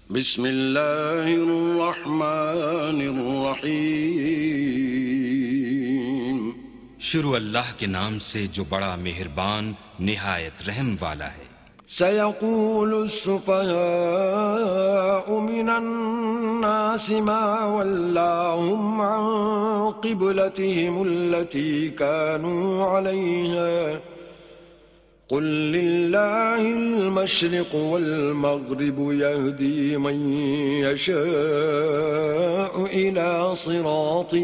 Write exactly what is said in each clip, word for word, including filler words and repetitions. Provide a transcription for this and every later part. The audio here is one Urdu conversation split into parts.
بسم اللہ الرحمن الرحیم. شروع اللہ کے نام سے جو بڑا مہربان نہایت رحم والا ہے. سيقول السفهاء من الناس ما ولاهم عن قبلتهم التي كانوا عليها قل لله المشرق والمغرب يهدي من يشاء إلى صراط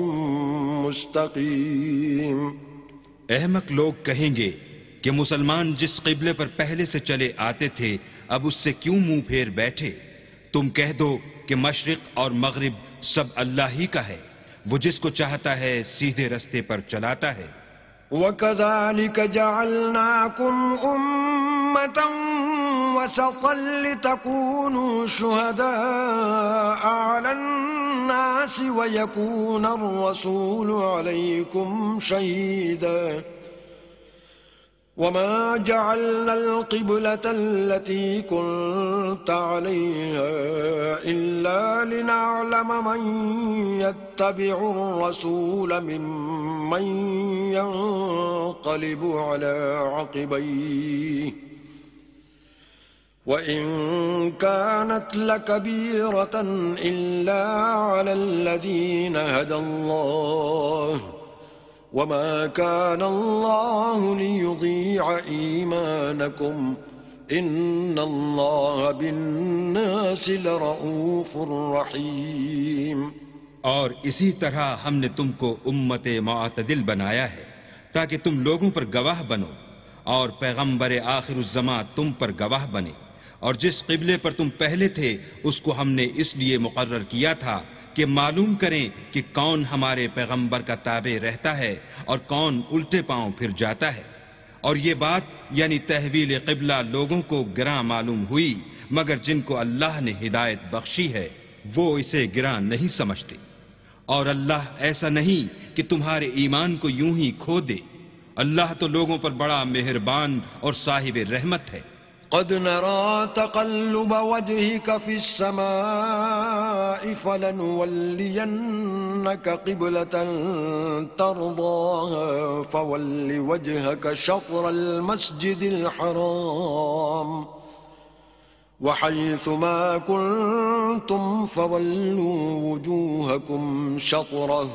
مستقيم. احمق لوگ کہیں گے کہ مسلمان جس قبلے پر پہلے سے چلے آتے تھے اب اس سے کیوں منہ پھیر بیٹھے؟ تم کہہ دو کہ مشرق اور مغرب سب اللہ ہی کا ہے، وہ جس کو چاہتا ہے سیدھے رستے پر چلاتا ہے. وَكَذَلِكَ جَعَلْنَاكُمْ أُمَّةً وَسَطًا لِتَكُونُوا شُهَدَاءَ عَلَى النَّاسِ وَيَكُونَ الرَّسُولُ عَلَيْكُمْ شَهِيدًا. وما جعلنا القبلة التي كنت عليها إلا لنعلم من يتبع الرسول ممن ينقلب على عقبيه وإن كانت لكبيرة إلا على الذين هدى الله وما كان الله ليضيع إيمانكم إن الله بالناس لرؤوف رحيم. اور اسی طرح ہم نے تم کو امت معتدل بنایا ہے تاکہ تم لوگوں پر گواہ بنو اور پیغمبر آخر الزماں تم پر گواہ بنے. اور جس قبلے پر تم پہلے تھے اس کو ہم نے اس لیے مقرر کیا تھا کہ معلوم کریں کہ کون ہمارے پیغمبر کا تابع رہتا ہے اور کون الٹے پاؤں پھر جاتا ہے. اور یہ بات یعنی تحویل قبلہ لوگوں کو گراں معلوم ہوئی مگر جن کو اللہ نے ہدایت بخشی ہے وہ اسے گراں نہیں سمجھتے. اور اللہ ایسا نہیں کہ تمہارے ایمان کو یوں ہی کھو دے. اللہ تو لوگوں پر بڑا مہربان اور صاحب رحمت ہے. قد نرى تقلب وجهك في السماء فلنولينك قبلة ترضاها فول وجهك شطر المسجد الحرام وحيث ما كنتم فولوا وجوهكم شطره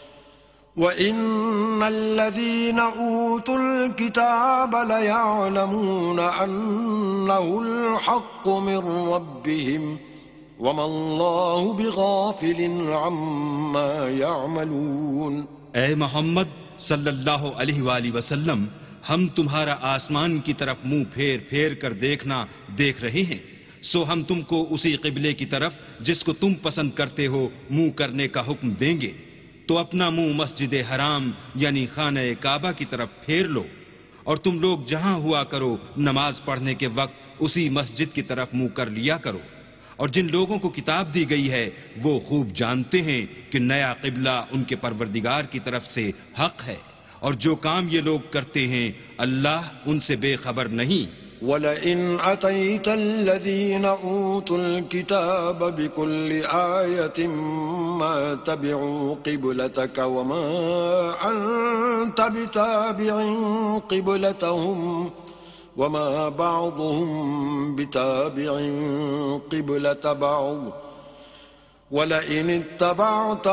وَإِنَّ الَّذِينَ أُوتُوا الْكِتَابَ لَيَعْلَمُونَ أَنَّهُ الْحَقُّ مِنْ رَبِّهِمْ وَمَا اللَّهُ بِغَافِلٍ عَمَّا يَعْمَلُونَ. اے محمد صلی اللہ علیہ وآلہ وسلم، ہم تمہارا آسمان کی طرف منہ پھیر پھیر کر دیکھنا دیکھ رہے ہیں، سو ہم تم کو اسی قبلے کی طرف جس کو تم پسند کرتے ہو منہ کرنے کا حکم دیں گے. تو اپنا منہ مسجد حرام یعنی خانہ کعبہ کی طرف پھیر لو اور تم لوگ جہاں ہوا کرو نماز پڑھنے کے وقت اسی مسجد کی طرف منہ کر لیا کرو. اور جن لوگوں کو کتاب دی گئی ہے وہ خوب جانتے ہیں کہ نیا قبلہ ان کے پروردگار کی طرف سے حق ہے، اور جو کام یہ لوگ کرتے ہیں اللہ ان سے بے خبر نہیں. وَلَئِنْ أَتَيْتَ الَّذِينَ أُوتُوا الْكِتَابَ بِكُلِّ آيَةٍ مَا تَبِعُوا قِبْلَتَكَ وَمَا أَنْتَ بِتَابِعٍ قِبْلَتَهُمْ وَمَا بَعْضُهُمْ بِتَابِعٍ قِبْلَةَ بَعْضٍ وَلَئِنِ اتَّبَعْتَ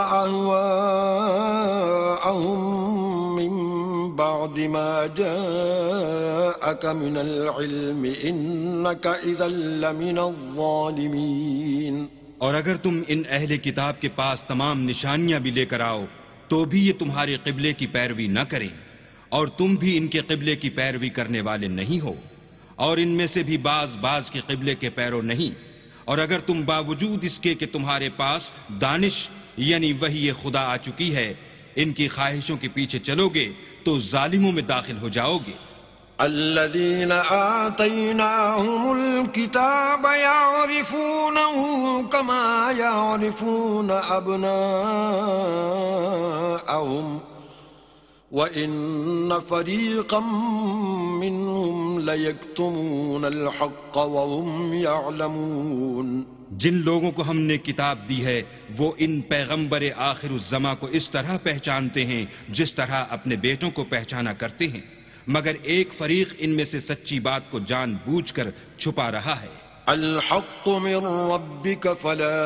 أَهْوَاءَهُمْ مِنْ بعد ما جاءك من العلم إنك إذا لمن الظالمين. اور اگر تم ان اہل کتاب کے پاس تمام نشانیاں بھی لے کر آؤ تو بھی یہ تمہارے قبلے کی پیروی نہ کریں اور تم بھی ان کے قبلے کی پیروی کرنے والے نہیں ہو اور ان میں سے بھی بعض بعض کے قبلے کے پیرو نہیں. اور اگر تم باوجود اس کے کہ تمہارے پاس دانش یعنی وحی خدا آ چکی ہے ان کی خواہشوں کے پیچھے چلو گے تو ظالموں میں داخل ہو جاؤ گے. الذين آتيناهم الكتاب يعرفونه كما يعرفون أبناءهم وَإِنَّ فَرِيقًا مِّنْهُمْ لَيَكْتُمُونَ الْحَقَّ وَهُمْ يَعْلَمُونَ جن لوگوں کو ہم نے کتاب دی ہے وہ ان پیغمبر آخر الزماں کو اس طرح پہچانتے ہیں جس طرح اپنے بیٹوں کو پہچانا کرتے ہیں، مگر ایک فریق ان میں سے سچی بات کو جان بوجھ کر چھپا رہا ہے۔ الحق من ربك فلا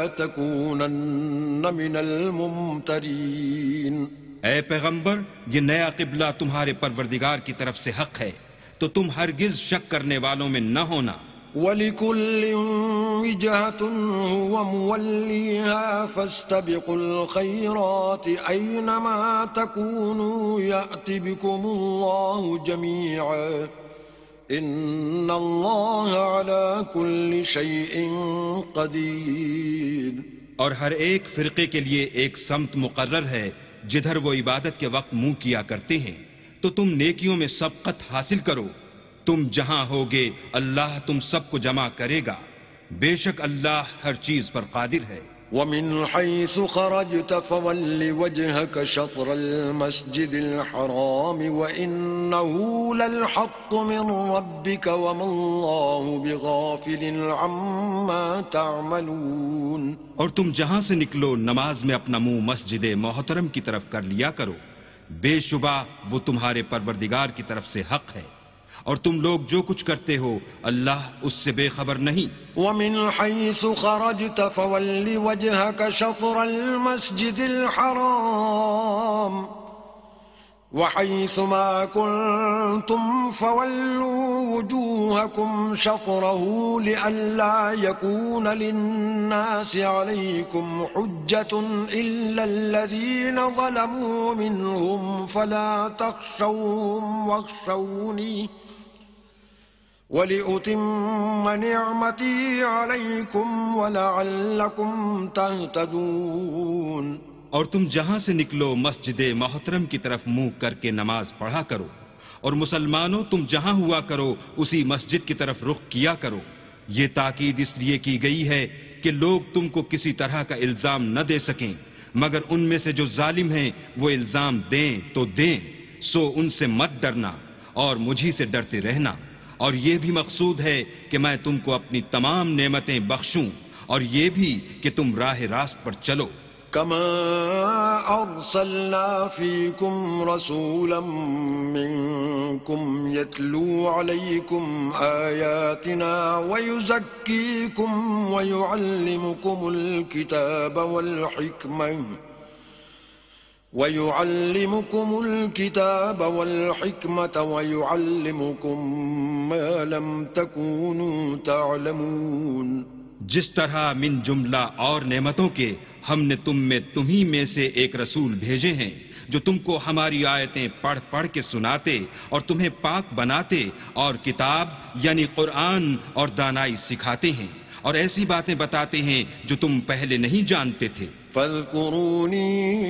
تكونن من الممترین، اے پیغمبر یہ نیا قبلہ تمہارے پروردگار کی طرف سے حق ہے تو تم ہرگز شک کرنے والوں میں نہ ہونا۔ وَلِكُلٍّ وِجْهَةٌ هُوَ مُوَلِّيهَا فَاسْتَبِقُوا الْخَيْرَاتِ أَيْنَمَا تَكُونُوا يَأْتِ بِكُمُ اللَّهُ جَمِيعًا إِنَّ اللَّهَ عَلَى كُلِّ شَيْءٍ قَدِيرٌ۔ اور ہر ایک فرقے کے لیے ایک سمت مقرر ہے جدھر وہ عبادت کے وقت منہ کیا کرتے ہیں، تو تم نیکیوں میں سبقت حاصل کرو۔ تم جہاں ہوگے اللہ تم سب کو جمع کرے گا، بے شک اللہ ہر چیز پر قادر ہے۔ وَمِنْ حَيْثُ خَرَجْتَ فَوَلِّ وَجْهَكَ شَطْرَ الْمَسْجِدِ الْحَرَامِ وَإِنَّهُ لَلْحَقُّ مِنْ رَبِّكَ وَمَا اللَّهُ بِغَافِلٍ عَمَّا تَعْمَلُونَ۔ اور تم جہاں سے نکلو نماز میں اپنا منہ مسجد محترم کی طرف کر لیا کرو، بے شبہ وہ تمہارے پروردگار کی طرف سے حق ہے، اور تم لوگ جو کچھ کرتے ہو اللہ اس سے بے خبر نہیں۔ وَمِنْ حَيْثُ خَرَجْتَ فَوَلِّ وَجْهَكَ شَطْرَ الْمَسْجِدِ الْحَرَامِ وَحَيْثُ مَا كُنْتُمْ فَوَلُّوا وُجُوهَكُمْ شَطْرَهُ لِئَلَّا يَكُونَ لِلنَّاسِ عَلَيْكُمْ حُجَّةٌ إِلَّا الَّذِينَ ظَلَمُوا مِنْهُمْ فَلَا تَخْشَوْهُمْ وَاخْشَوْنِي وَلِأُتِمَّ نِعْمَتِي عَلَيْكُمْ وَلَعَلَّكُمْ تَهْتَدُونَ۔ اور تم جہاں سے نکلو مسجد محترم کی طرف منہ کر کے نماز پڑھا کرو، اور مسلمانوں تم جہاں ہوا کرو اسی مسجد کی طرف رخ کیا کرو۔ یہ تاکید اس لیے کی گئی ہے کہ لوگ تم کو کسی طرح کا الزام نہ دے سکیں، مگر ان میں سے جو ظالم ہیں وہ الزام دیں تو دیں، سو ان سے مت ڈرنا اور مجھی سے ڈرتے رہنا۔ اور یہ بھی مقصود ہے کہ میں تم کو اپنی تمام نعمتیں بخشوں، اور یہ بھی کہ تم راہ راست پر چلو۔ كما أرسلنا فيكم رسولا منكم يتلو عليكم آياتنا ويزكيكم ويعلمكم الكتاب والحكمة ويعلمكم الكتاب والحكمة ويعلمكم ما لم تكونوا تعلمون۔ جس طرح من جملہ اور نعمتوں کے ہم نے تم میں تمہیں میں سے ایک رسول بھیجے ہیں جو تم کو ہماری آیتیں پڑھ پڑھ کے سناتے اور تمہیں پاک بناتے اور کتاب یعنی قرآن اور دانائی سکھاتے ہیں اور ایسی باتیں بتاتے ہیں جو تم پہلے نہیں جانتے تھے۔ فاذکرونی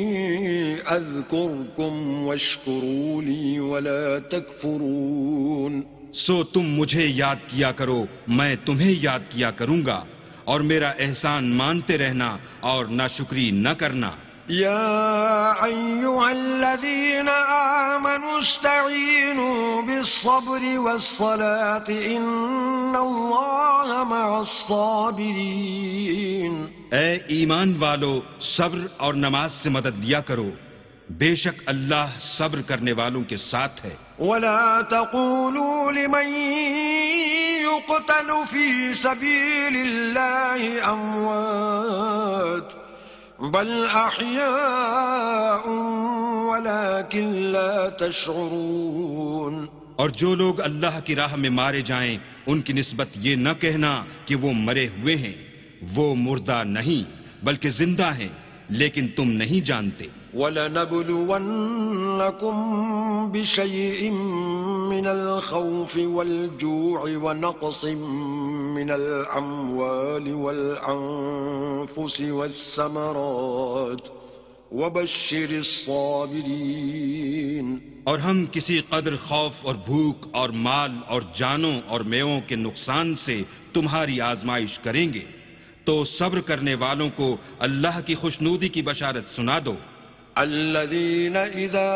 اذکرکم واشکروا لی ولا تکفرون۔ سو تم مجھے یاد کیا کرو میں تمہیں یاد کیا کروں گا، اور میرا احسان مانتے رہنا اور ناشکری نہ کرنا۔ یا ایھا الذین آمنوا استعینوا بالصبر والصلاة ان اللہ مع الصابرین۔ اے ایمان والو صبر اور نماز سے مدد لیا کرو، بے شک اللہ صبر کرنے والوں کے ساتھ ہے۔ ولا تقولوا لمن يقتل في سبيل الله أموات بل أحياء ولكن لا تشعرون۔ اور جو لوگ اللہ کی راہ میں مارے جائیں ان کی نسبت یہ نہ کہنا کہ وہ مرے ہوئے ہیں، وہ مردہ نہیں بلکہ زندہ ہیں، لیکن تم نہیں جانتے۔ وَلَنَبْلُوَنَّكُمْ بِشَيْءٍ مِّنَ الْخَوْفِ وَالْجُوعِ وَنَقْصٍ مِّنَ الْأَمْوَالِ وَالْأَنفُسِ وَالثَّمَرَاتِ وَبَشِّرِ الصَّابِرِينَ۔ اور ہم کسی قدر خوف اور بھوک اور مال اور جانوں اور میووں کے نقصان سے تمہاری آزمائش کریں گے، تو صبر کرنے والوں کو اللہ کی خوشنودی کی بشارت سنا دو۔ الذين إذا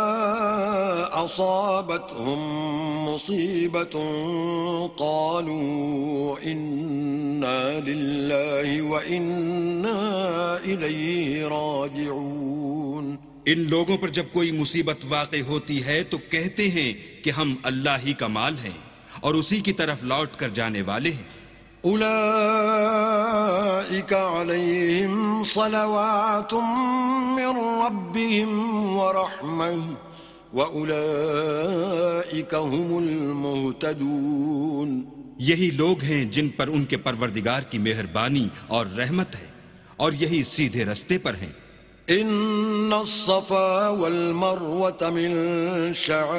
أصابتهم مصيبة قالوا إنا لله وإنا إليه راجعون. ان لوگوں پر جب کوئی مصیبت واقع ہوتی ہے تو کہتے ہیں کہ ہم اللہ ہی کا مال ہیں اور اسی کی طرف لوٹ کر جانے والے ہیں. أولئك عليهم صلوات من ربهم ورحمة وأولئك هم المهتدون. یہی لوگ ہیں جن پر ان کے پروردگار کی مہربانی اور رحمت ہے اور یہی سیدھے رستے پر ہیں. إن الصفا والمروة من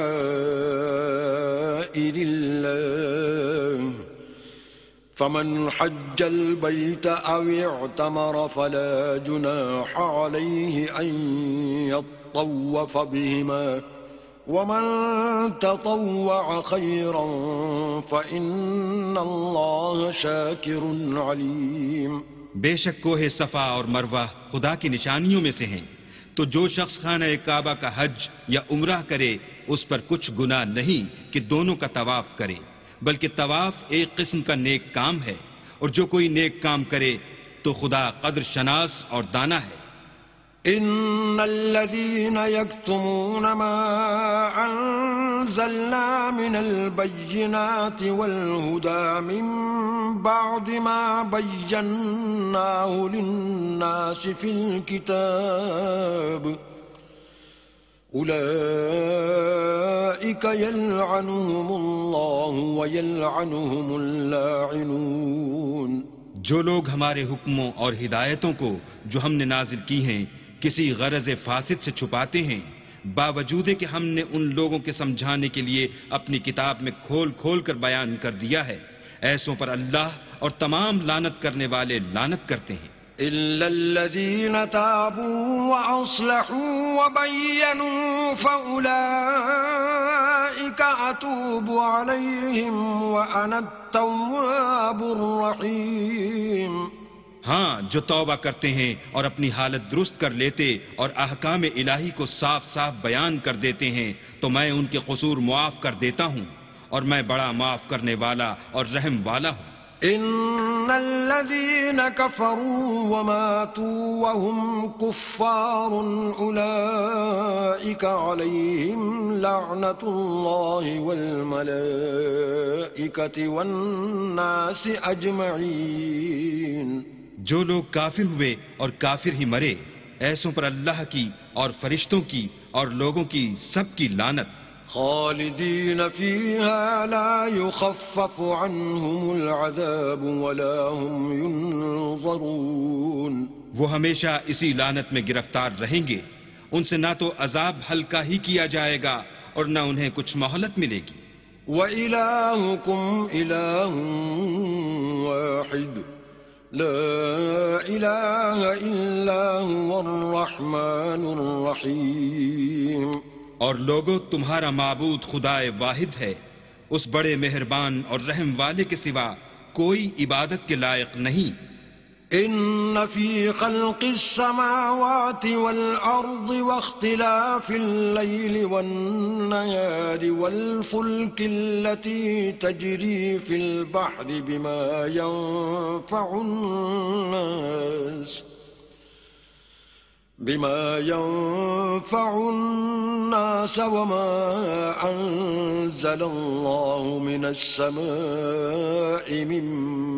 شعائر الله فمن حج البيت أو اعتمر فلا جناح عليه أن يطوف بهما ومن تطوع خيرا فإن الله شاكر عليم. بے شک کوہ صفا اور مروہ خدا کی نشانیوں میں سے ہیں، تو جو شخص خانہ کعبہ کا حج یا عمرہ کرے اس پر کچھ گناہ نہیں کہ دونوں کا طواف کرے، بلکہ طواف ایک قسم کا نیک کام ہے، اور جو کوئی نیک کام کرے تو خدا قدر شناس اور دانا ہے. ان الذين يكتمون ما انزلنا من البينات والهدى من بعد ما بيناه للناس في الكتاب أولئك يلعنهم الله ويلعنهم اللاعنون. جو لوگ ہمارے حکموں اور ہدایتوں کو جو ہم نے نازل کی ہیں کسی غرض فاسد سے چھپاتے ہیں، باوجود کہ ہم نے ان لوگوں کے سمجھانے کے لیے اپنی کتاب میں کھول کھول کر بیان کر دیا ہے، ایسوں پر اللہ اور تمام لعنت کرنے والے لعنت کرتے ہیں. إلا الذين تابوا وأصلحوا وبينوا فأولئك أتوب عليهم وأنا التواب الرحيم. ہاں، جو توبہ کرتے ہیں اور اپنی حالت درست کر لیتے اور احکام الہی کو صاف صاف بیان کر دیتے ہیں تو میں ان کے قصور معاف کر دیتا ہوں اور میں بڑا معاف کرنے والا اور رحم والا ہوں. ان الذين كفروا وماتوا وهم كفار اولئك عليهم لعنة الله والملائكة والناس اجمعين. جو لوگ کافر ہوئے اور کافر ہی مرے ایسوں پر اللہ کی اور فرشتوں کی اور لوگوں کی سب کی لعنت. خالدین فیہا لا یخفف عنہم العذاب ولا هم ینظرون. وہ ہمیشہ اسی لعنت میں گرفتار رہیں گے، ان سے نہ تو عذاب ہلکا ہی کیا جائے گا اور نہ انہیں کچھ مہلت ملے گی. وَإِلَٰهُكُمْ إِلَٰهٌ وَاحِدٌ لا إله إلا هو الرحمن الرحيم. اور لوگو تمہارا معبود خدا واحد ہے، اس بڑے مہربان اور رحم والے کے سوا کوئی عبادت کے لائق نہیں. ان في خلق السماوات والارض واختلاف الليل والنهار والفلك التي تجري في البحر بما ينفع الناس بما ينفع الناس وما أنزل الله من السماء من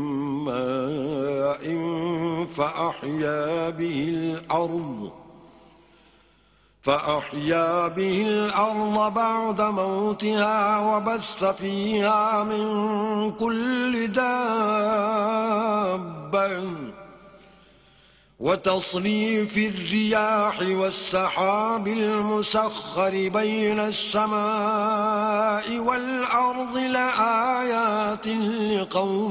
ماء فأحيا به الأرض فأحيا به الأرض بعد موتها وبث فيها من كل دابة وتصريف الرياح والسحاب المسخر بين السماء والأرض لآيات لقوم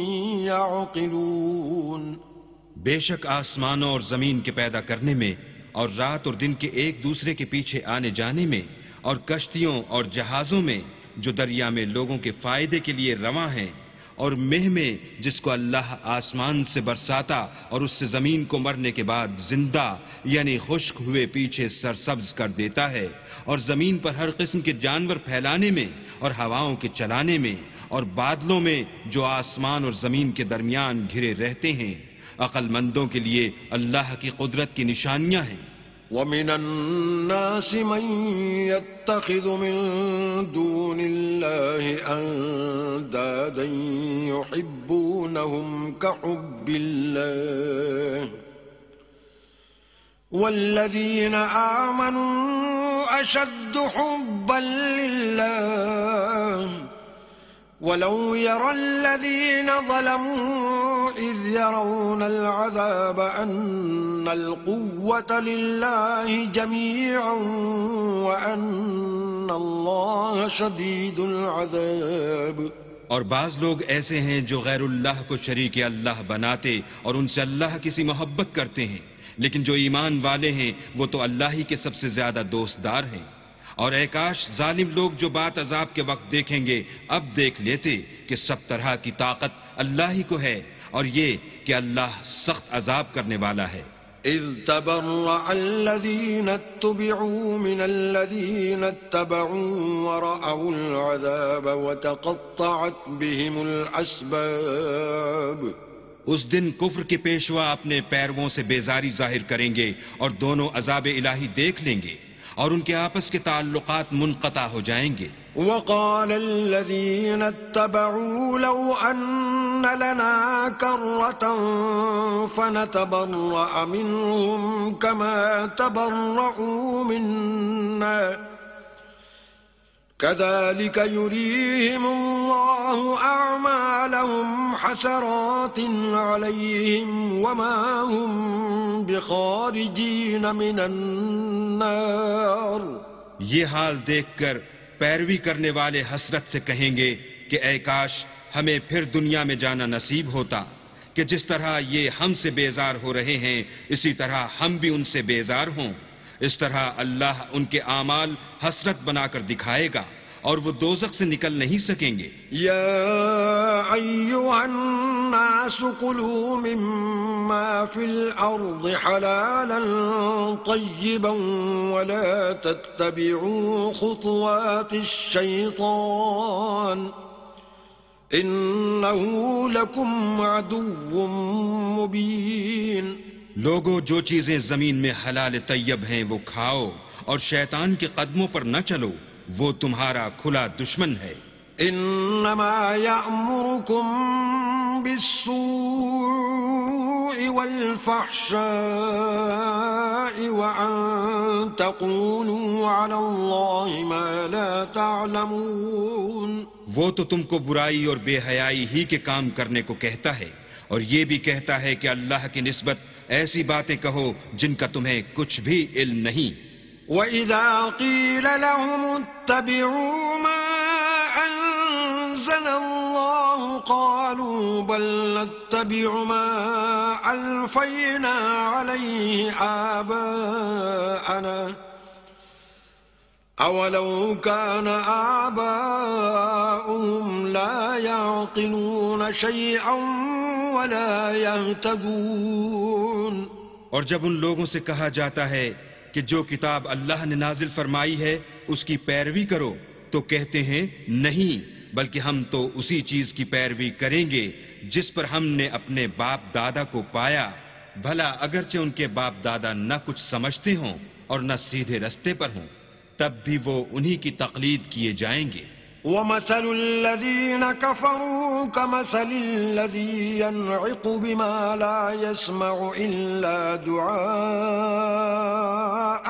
يعقلون. بے شک آسمانوں اور زمین کے پیدا کرنے میں اور رات اور دن کے ایک دوسرے کے پیچھے آنے جانے میں اور کشتیوں اور جہازوں میں جو دریا میں لوگوں کے فائدے کے لیے رواں ہیں اور مہ میں جس کو اللہ آسمان سے برساتا اور اس سے زمین کو مرنے کے بعد زندہ یعنی خشک ہوئے پیچھے سرسبز کر دیتا ہے، اور زمین پر ہر قسم کے جانور پھیلانے میں اور ہواؤں کے چلانے میں اور بادلوں میں جو آسمان اور زمین کے درمیان گھرے رہتے ہیں، عقل مندوں کے لیے اللہ کی قدرت کی نشانیاں ہیں۔ وَمِنَ النَّاسِ مَن يَتَّخِذُ مِن دُونِ اللَّهِ أَندَادًا يُحِبُّونَهُمْ كَحُبِّ اللَّهِ وَالَّذِينَ آمَنُوا أَشَدُّ حُبًّا لِّلَّهِ وَلَوْ يَرَى الَّذِينَ ظَلَمُوا إِذْ يَرَوْنَ الْعَذَابَ أَنَّ الْقُوَّةَ لِلَّهِ جَمِيعًا وَأَنَّ اللَّهَ شَدِيدُ الْعَذَابِ۔ اور بعض لوگ ایسے ہیں جو غیر اللہ کو شریک اللہ بناتے اور ان سے اللہ کی سی محبت کرتے ہیں، لیکن جو ایمان والے ہیں وہ تو اللہ ہی کے سب سے زیادہ دوست دار ہیں۔ اور اے کاش ظالم لوگ جو بات عذاب کے وقت دیکھیں گے اب دیکھ لیتے کہ سب طرح کی طاقت اللہ ہی کو ہے، اور یہ کہ اللہ سخت عذاب کرنے والا ہے۔ اذ تبرأ الذين اتبعوا من الذين اتبعوا ورأوا العذاب وتقطعت بهم الأسباب۔ اس دن کفر کے پیشوا اپنے پیرووں سے بیزاری ظاہر کریں گے اور دونوں عذاب الہی دیکھ لیں گے اور ان کے آپس کے تعلقات منقطع ہو جائیں گے۔ وقال الذين اتبعوا لو أن لنا كرة فنتبرأ منهم كما تبرؤوا منا كذلك يريهم الله أعمالهم حسرات عليهم وما هم بخارجين من النار۔ یہ حال دیکھ کر پیروی کرنے والے حسرت سے کہیں گے کہ اے کاش ہمیں پھر دنیا میں جانا نصیب ہوتا کہ جس طرح یہ ہم سے بیزار ہو رہے ہیں اسی طرح ہم بھی ان سے بیزار ہوں۔ اس طرح اللہ ان کے اعمال حسرت بنا کر دکھائے گا اور وہ دوزخ سے نکل نہیں سکیں گے۔ یا ایھا الناس کلوا مما فی الارض حلالا طیبا ولا تتبعوا خطوات الشیطان انہ لکم عدو مبین۔ لوگو جو چیزیں زمین میں حلال طیب ہیں وہ کھاؤ اور شیطان کے قدموں پر نہ چلو، وہ تمہارا کھلا دشمن ہے۔ انما یأمرکم بالسوء والفحشاء وان تقولوا علی اللہ ما لا تعلمون۔ وہ تو تم کو برائی اور بے حیائی ہی کے کام کرنے کو کہتا ہے اور یہ بھی کہتا ہے کہ اللہ کی نسبت ایسی باتیں کہو جن کا تمہیں کچھ بھی علم نہیں۔ وَإِذَا قِيلَ لَهُمُ اتَّبِعُوا مَا أَنزَلَ اللَّهُ قَالُوا بَلْ نَتَّبِعُ مَا أَلْفَيْنَا عَلَيْهِ آبَاءَنَا أَوَلَوْ كَانَ آبَاؤُهُمْ لَا يَعْقِلُونَ شَيْئًا وَلَا يَهْتَدُونَ۔ اور جب ان لوگوں سے کہا جاتا ہے کہ جو کتاب اللہ نے نازل فرمائی ہے اس کی پیروی کرو تو کہتے ہیں نہیں، بلکہ ہم تو اسی چیز کی پیروی کریں گے جس پر ہم نے اپنے باپ دادا کو پایا، بھلا اگرچہ ان کے باپ دادا نہ کچھ سمجھتے ہوں اور نہ سیدھے رستے پر ہوں تب بھی وہ انہی کی تقلید کیے جائیں گے۔ وَمَثَلُ الَّذِينَ كَفَرُوا كَمَثَلِ الَّذِي يَنْعِقُ بِمَا لَا يَسْمَعُ إِلَّا دُعَاءً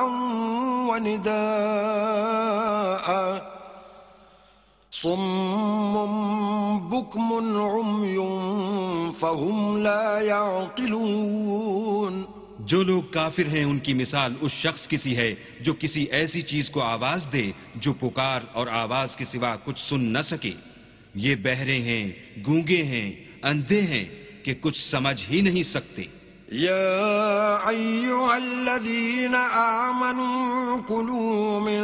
وَنِدَاءً صُمٌّ بُكْمٌ عُمْيٌ فَهُمْ لَا يَعْقِلُونَ۔ جو لوگ کافر ہیں ان کی مثال اس شخص کی سی ہے جو کسی ایسی چیز کو آواز دے جو پکار اور آواز کے سوا کچھ سن نہ سکے۔ یہ بہرے ہیں، گونگے ہیں، اندھے ہیں کہ کچھ سمجھ ہی نہیں سکتے۔ يا أيها الذين آمنوا كلوا من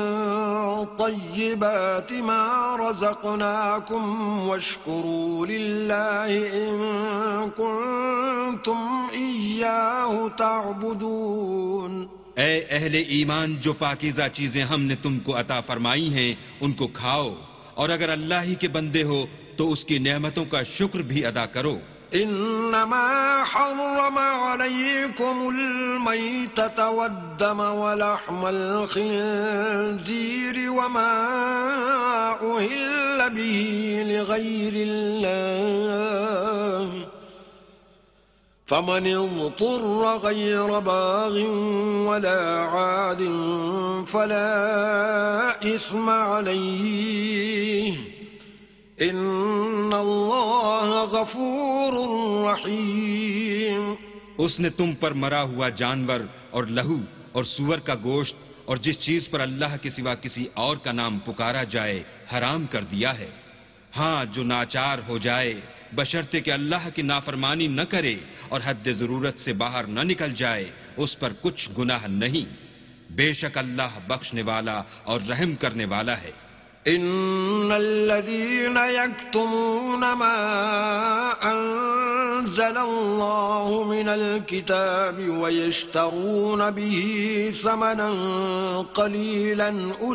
طيبات ما رزقناكم واشكروا لله إن كنتم إياه تعبدون. اے اہل ایمان، جو پاکیزہ چیزیں ہم نے تم کو عطا فرمائی ہیں ان کو کھاؤ، اور اگر اللہ ہی کے بندے ہو تو اس کی نعمتوں کا شکر بھی ادا کرو. انما حرم عليكم الميتة والدم ولحم الخنزير وما أهل به لغير الله فمن اضطر غير باغ ولا عاد فلا إثم عليه ان اللہ غفور رحیم. اس نے تم پر مرا ہوا جانور اور لہو اور سور کا گوشت اور جس چیز پر اللہ کے سوا کسی اور کا نام پکارا جائے حرام کر دیا ہے. ہاں، جو ناچار ہو جائے بشرطے کہ اللہ کی نافرمانی نہ کرے اور حد ضرورت سے باہر نہ نکل جائے، اس پر کچھ گناہ نہیں. بے شک اللہ بخشنے والا اور رحم کرنے والا ہے. ان الذين يكتمون ما انزل الله من الكتاب ويشترون به ثمنا قليلا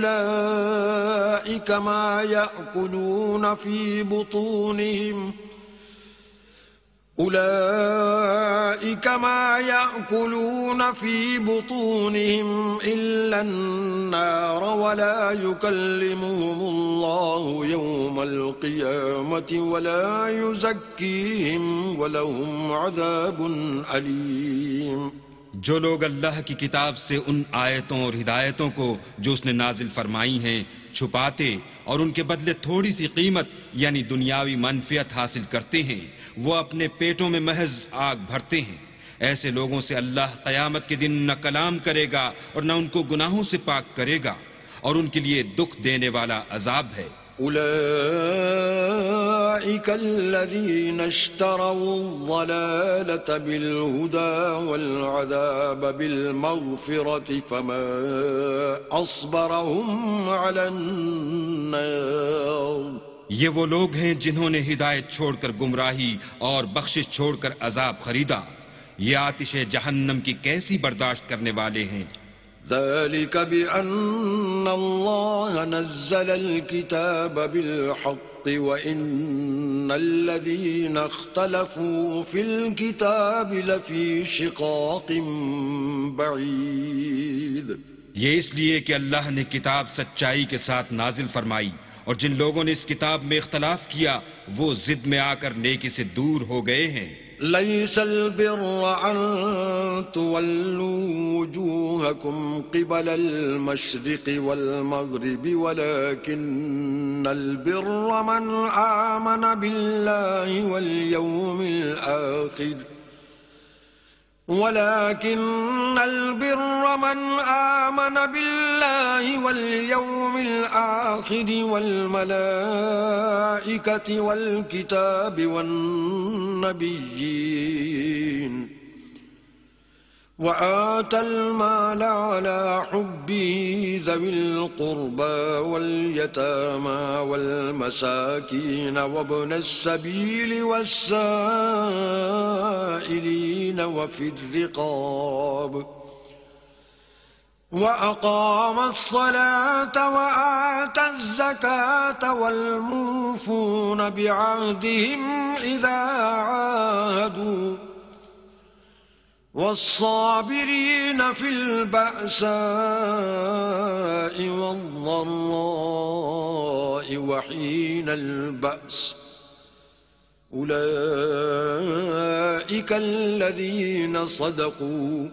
اولئك ما يأكلون في بطونهم أولئك ما يأكلون في بطونهم إلا النار ولا يكلمهم الله يوم القيامة ولا يزكيهم ولهم عذاب أليم. جو لوگ اللہ کی کتاب سے ان آیتوں اور ہدایتوں کو جو اس نے نازل فرمائی ہیں چھپاتے اور ان کے بدلے تھوڑی سی قیمت یعنی دنیاوی منفعت حاصل کرتے ہیں، وہ اپنے پیٹوں میں محض آگ بھرتے ہیں. ایسے لوگوں سے اللہ قیامت کے دن نہ کلام کرے گا اور نہ ان کو گناہوں سے پاک کرے گا، اور ان کے لیے دکھ دینے والا عذاب ہے. أولئك الذين اشتروا الضلالة بالهدى والعذاب بالمغفرة فما أصبرهم على النار. یہ وہ لوگ ہیں جنہوں نے ہدایت چھوڑ کر گمراہی اور بخشش چھوڑ کر عذاب خریدا. یہ آتش جہنم کی کیسی برداشت کرنے والے ہیں. ذلك بأن الله نزل الكتاب بالحق وإن الذين اختلفوا في الكتاب لفي شقاق بعيد. یہ اس لیے کہ اللہ نے کتاب سچائی کے ساتھ نازل فرمائی، اور جن لوگوں نے اس کتاب میں اختلاف کیا وہ ضد میں آ کر نیکی سے دور ہو گئے ہیں. ليس البر أن تولوا وجوهكم قبل المشرق والمغرب ولكن البر من آمن بالله واليوم الآخر ولكن البر من آمن بالله واليوم الآخر والملائكة والكتاب والنبيين وآتى المال على حبه ذوي القربى واليتامى والمساكين وابن السبيل والسائلين وفي الرقاب وأقام الصلاة وآتى الزكاة والموفون بعهدهم إذا عاهدوا والصابرين في البأساء والضراء وحين البأس أولئك الذين صدقوا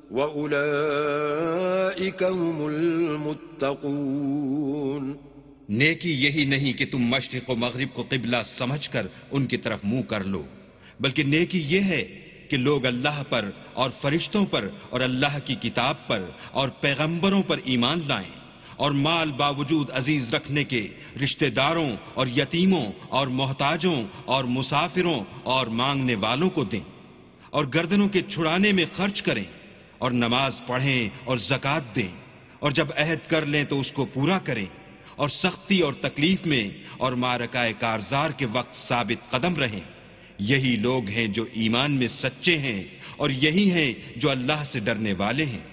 وَأُولَئِكَ هُمُ الْمُتَّقُونَ. نیکی یہی نہیں کہ تم مشرق و مغرب کو قبلہ سمجھ کر ان کی طرف منہ کر لو، بلکہ نیکی یہ ہے کہ لوگ اللہ پر اور فرشتوں پر اور اللہ کی کتاب پر اور پیغمبروں پر ایمان لائیں، اور مال باوجود عزیز رکھنے کے رشتہ داروں اور یتیموں اور محتاجوں اور مسافروں اور مانگنے والوں کو دیں، اور گردنوں کے چھڑانے میں خرچ کریں اور نماز پڑھیں اور زکوٰۃ دیں، اور جب عہد کر لیں تو اس کو پورا کریں، اور سختی اور تکلیف میں اور معرکہ کارزار کے وقت ثابت قدم رہیں۔ یہی لوگ ہیں جو ایمان میں سچے ہیں، اور یہی ہیں جو اللہ سے ڈرنے والے ہیں۔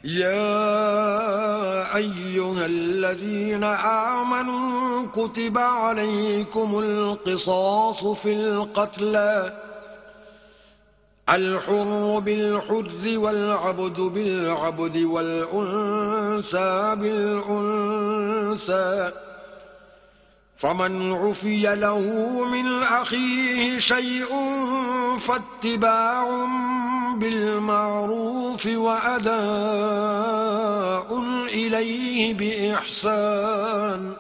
يا أيها الذين آمنوا كتب عليكم القصاص في القتلى، الحر بالحر والعبد بالعبد والأنثى بالأنثى، فمن عفي له من أخيه شيء فاتباع بالمعروف وأداء إليه بإحسان،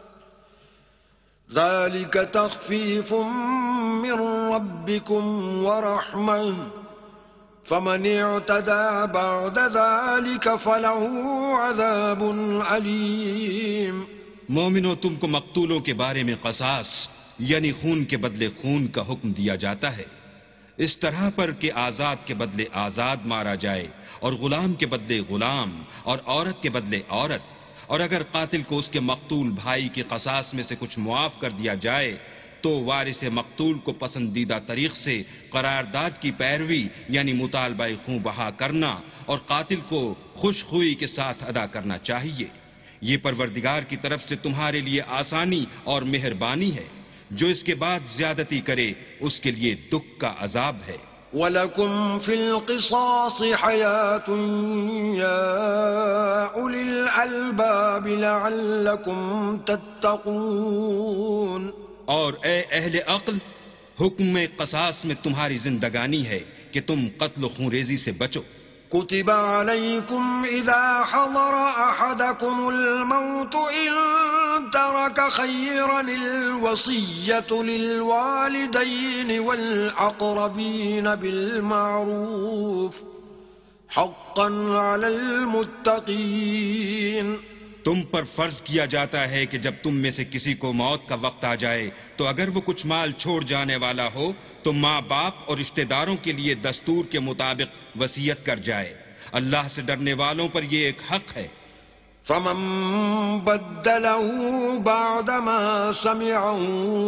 ذلك تخفيف من ربكم ورحمة، فمن اعتدى بعد ذلك فله عذاب أليم۔ مومنو، تم کو مقتولوں کے بارے میں قصاص یعنی خون کے بدلے خون کا حکم دیا جاتا ہے، اس طرح پر کہ آزاد کے بدلے آزاد مارا جائے، اور غلام کے بدلے غلام، اور عورت کے بدلے عورت، اور اگر قاتل کو اس کے مقتول بھائی کے قصاص میں سے کچھ معاف کر دیا جائے تو وارث مقتول کو پسندیدہ طریق سے قرارداد کی پیروی یعنی مطالبہ خوں بہا کرنا اور قاتل کو خوش خوئی کے ساتھ ادا کرنا چاہیے۔ یہ پروردگار کی طرف سے تمہارے لیے آسانی اور مہربانی ہے، جو اس کے بعد زیادتی کرے اس کے لیے دکھ کا عذاب ہے۔ وَلَكُمْ فِي الْقِصَاصِ حَيَاةٌ يَا أُولِي الْأَلْبَابِ لَعَلَّكُمْ تَتَّقُونَ۔ اور اے اہل عقل، حکم قصاص میں تمہاری زندگانی ہے کہ تم قتل و خونریزی سے بچو۔ كتب عليكم إذا حضر أحدكم الموت إن ترك خيرا الوصية للوالدين والأقربين بالمعروف حقا على المتقين۔ تم پر فرض کیا جاتا ہے کہ جب تم میں سے کسی کو موت کا وقت آ جائے تو اگر وہ کچھ مال چھوڑ جانے والا ہو تو ماں باپ اور رشتہ داروں کے لیے دستور کے مطابق وصیت کر جائے۔ اللہ سے ڈرنے والوں پر یہ ایک حق ہے۔ فمن بدله بعدما سمعه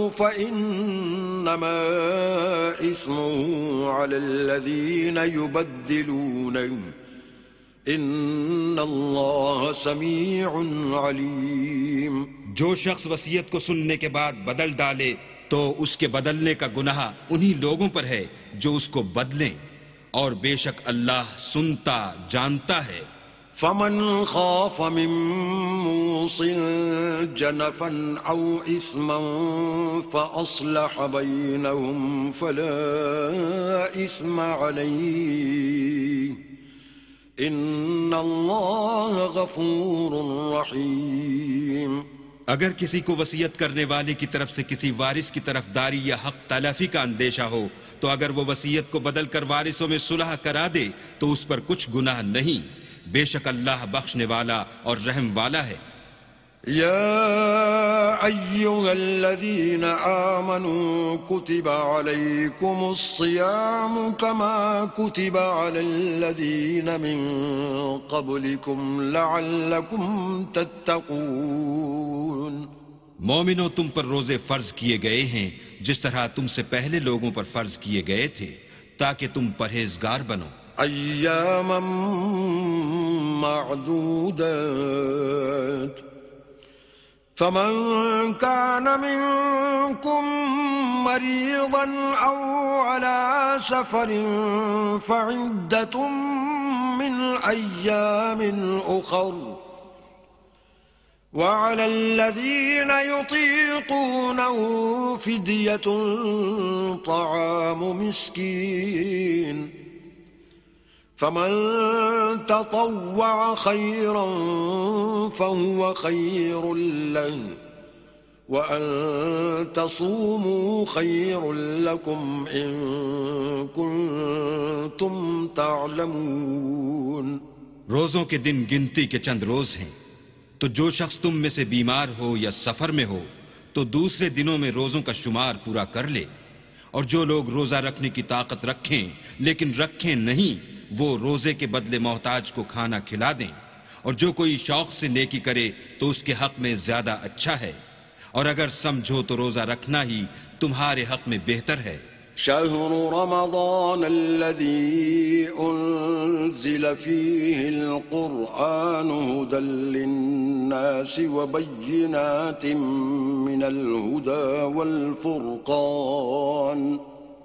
فإنما إثمه على الذين يبدلونه ان اللہ سمیع علیم۔ جو شخص وصیت کو سننے کے بعد بدل ڈالے تو اس کے بدلنے کا گناہ انہی لوگوں پر ہے جو اس کو بدلیں، اور بے شک اللہ سنتا جانتا ہے۔ فمن خاف من موص جنفا او اثما فاصلح بینهم فلا اثم علیہ ان اللہ غفور رحیم۔ اگر کسی کو وصیت کرنے والے کی طرف سے کسی وارث کی طرف داری یا حق تلافی کا اندیشہ ہو تو اگر وہ وصیت کو بدل کر وارثوں میں صلح کرا دے تو اس پر کچھ گناہ نہیں، بے شک اللہ بخشنے والا اور رحم والا ہے۔ يا أيها الذين آمنوا كتب عليكم الصيام كما كتب على الذين من قبلكم لعلكم تتقون۔ مومنو، تم پر روزے فرض کیے گئے ہیں جس طرح تم سے پہلے لوگوں پر فرض کیے گئے تھے تاکہ تم پرہیزگار بنو۔ أياما معدودات، فمن كان منكم مريضا أو على سفر فعدة من أيام أخر، وعلى الذين يطيقونه فدية طعام مسكين، فمن تطوع خيرا فهو خير له، وأن تصوموا خير لكم إن كنتم تعلمون۔ روزوں کے دن گنتی کے چند روز ہیں، تو جو شخص تم میں سے بیمار ہو یا سفر میں ہو تو دوسرے دنوں میں روزوں کا شمار پورا کر لے، اور جو لوگ روزہ رکھنے کی طاقت رکھیں لیکن رکھیں نہیں، وہ روزے کے بدلے محتاج کو کھانا کھلا دیں، اور جو کوئی شوق سے نیکی کرے تو اس کے حق میں زیادہ اچھا ہے، اور اگر سمجھو تو روزہ رکھنا ہی تمہارے حق میں بہتر ہے۔ شهر رمضان الذي أنزل فيه القرآن هدى للناس وبينات من الهدى والفرقان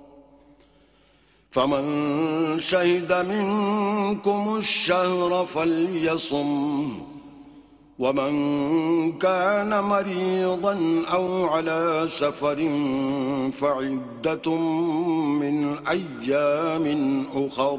فمن شهد منكم الشهر فليصمه ومن كان مريضا أو على سفر فعدة من أيام أخر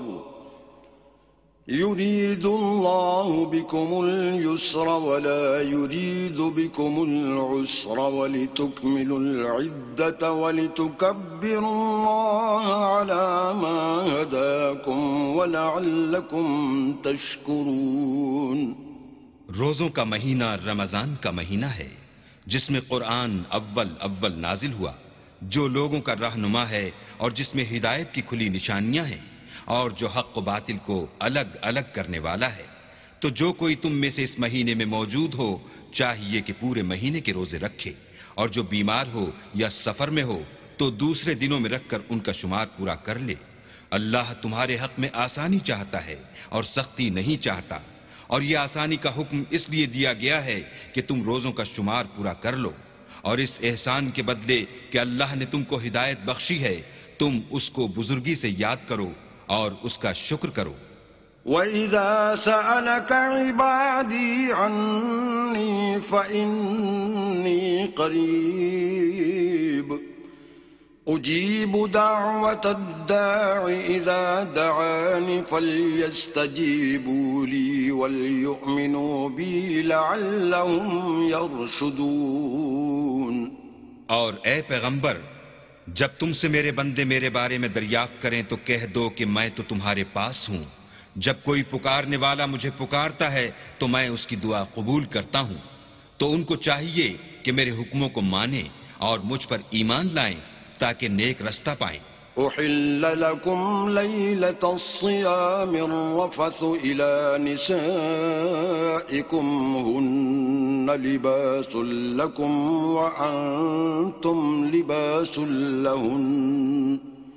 يريد الله بكم اليسر ولا يريد بكم العسر ولتكملوا العدة ولتكبروا الله على ما هداكم ولعلكم تشكرون۔ روزوں کا مہینہ رمضان کا مہینہ ہے جس میں قرآن اول اول نازل ہوا، جو لوگوں کا رہنما ہے اور جس میں ہدایت کی کھلی نشانیاں ہیں، اور جو حق و باطل کو الگ الگ کرنے والا ہے۔ تو جو کوئی تم میں سے اس مہینے میں موجود ہو چاہیے کہ پورے مہینے کے روزے رکھے، اور جو بیمار ہو یا سفر میں ہو تو دوسرے دنوں میں رکھ کر ان کا شمار پورا کر لے۔ اللہ تمہارے حق میں آسانی چاہتا ہے اور سختی نہیں چاہتا، اور یہ آسانی کا حکم اس لیے دیا گیا ہے کہ تم روزوں کا شمار پورا کر لو، اور اس احسان کے بدلے کہ اللہ نے تم کو ہدایت بخشی ہے تم اس کو بزرگی سے یاد کرو اور اس کا شکر کرو۔ وَإِذَا سَأَلَكَ عِبَادِي عَنِّي فَإِنِّي قَرِيبٌ أُجِيبُ دَعْوَةَ الدَّاعِ إِذَا دَعَانِ فَلْيَسْتَجِيبُوا لِي وَلْيُؤْمِنُوا بِي لَعَلَّهُمْ يَرْشُدُونَ۔ اور اے پیغمبر، جب تم سے میرے بندے میرے بارے میں دریافت کریں تو کہہ دو کہ میں تو تمہارے پاس ہوں، جب کوئی پکارنے والا مجھے پکارتا ہے تو میں اس کی دعا قبول کرتا ہوں۔ تو ان کو چاہیے کہ میرے حکموں کو مانیں اور مجھ پر ایمان لائیں تاکہ نیک رستہ پائیں۔ أحل لكم ليلة الصيام الرفث إلى نسائكم هن لباس لكم وأنتم لباس لهن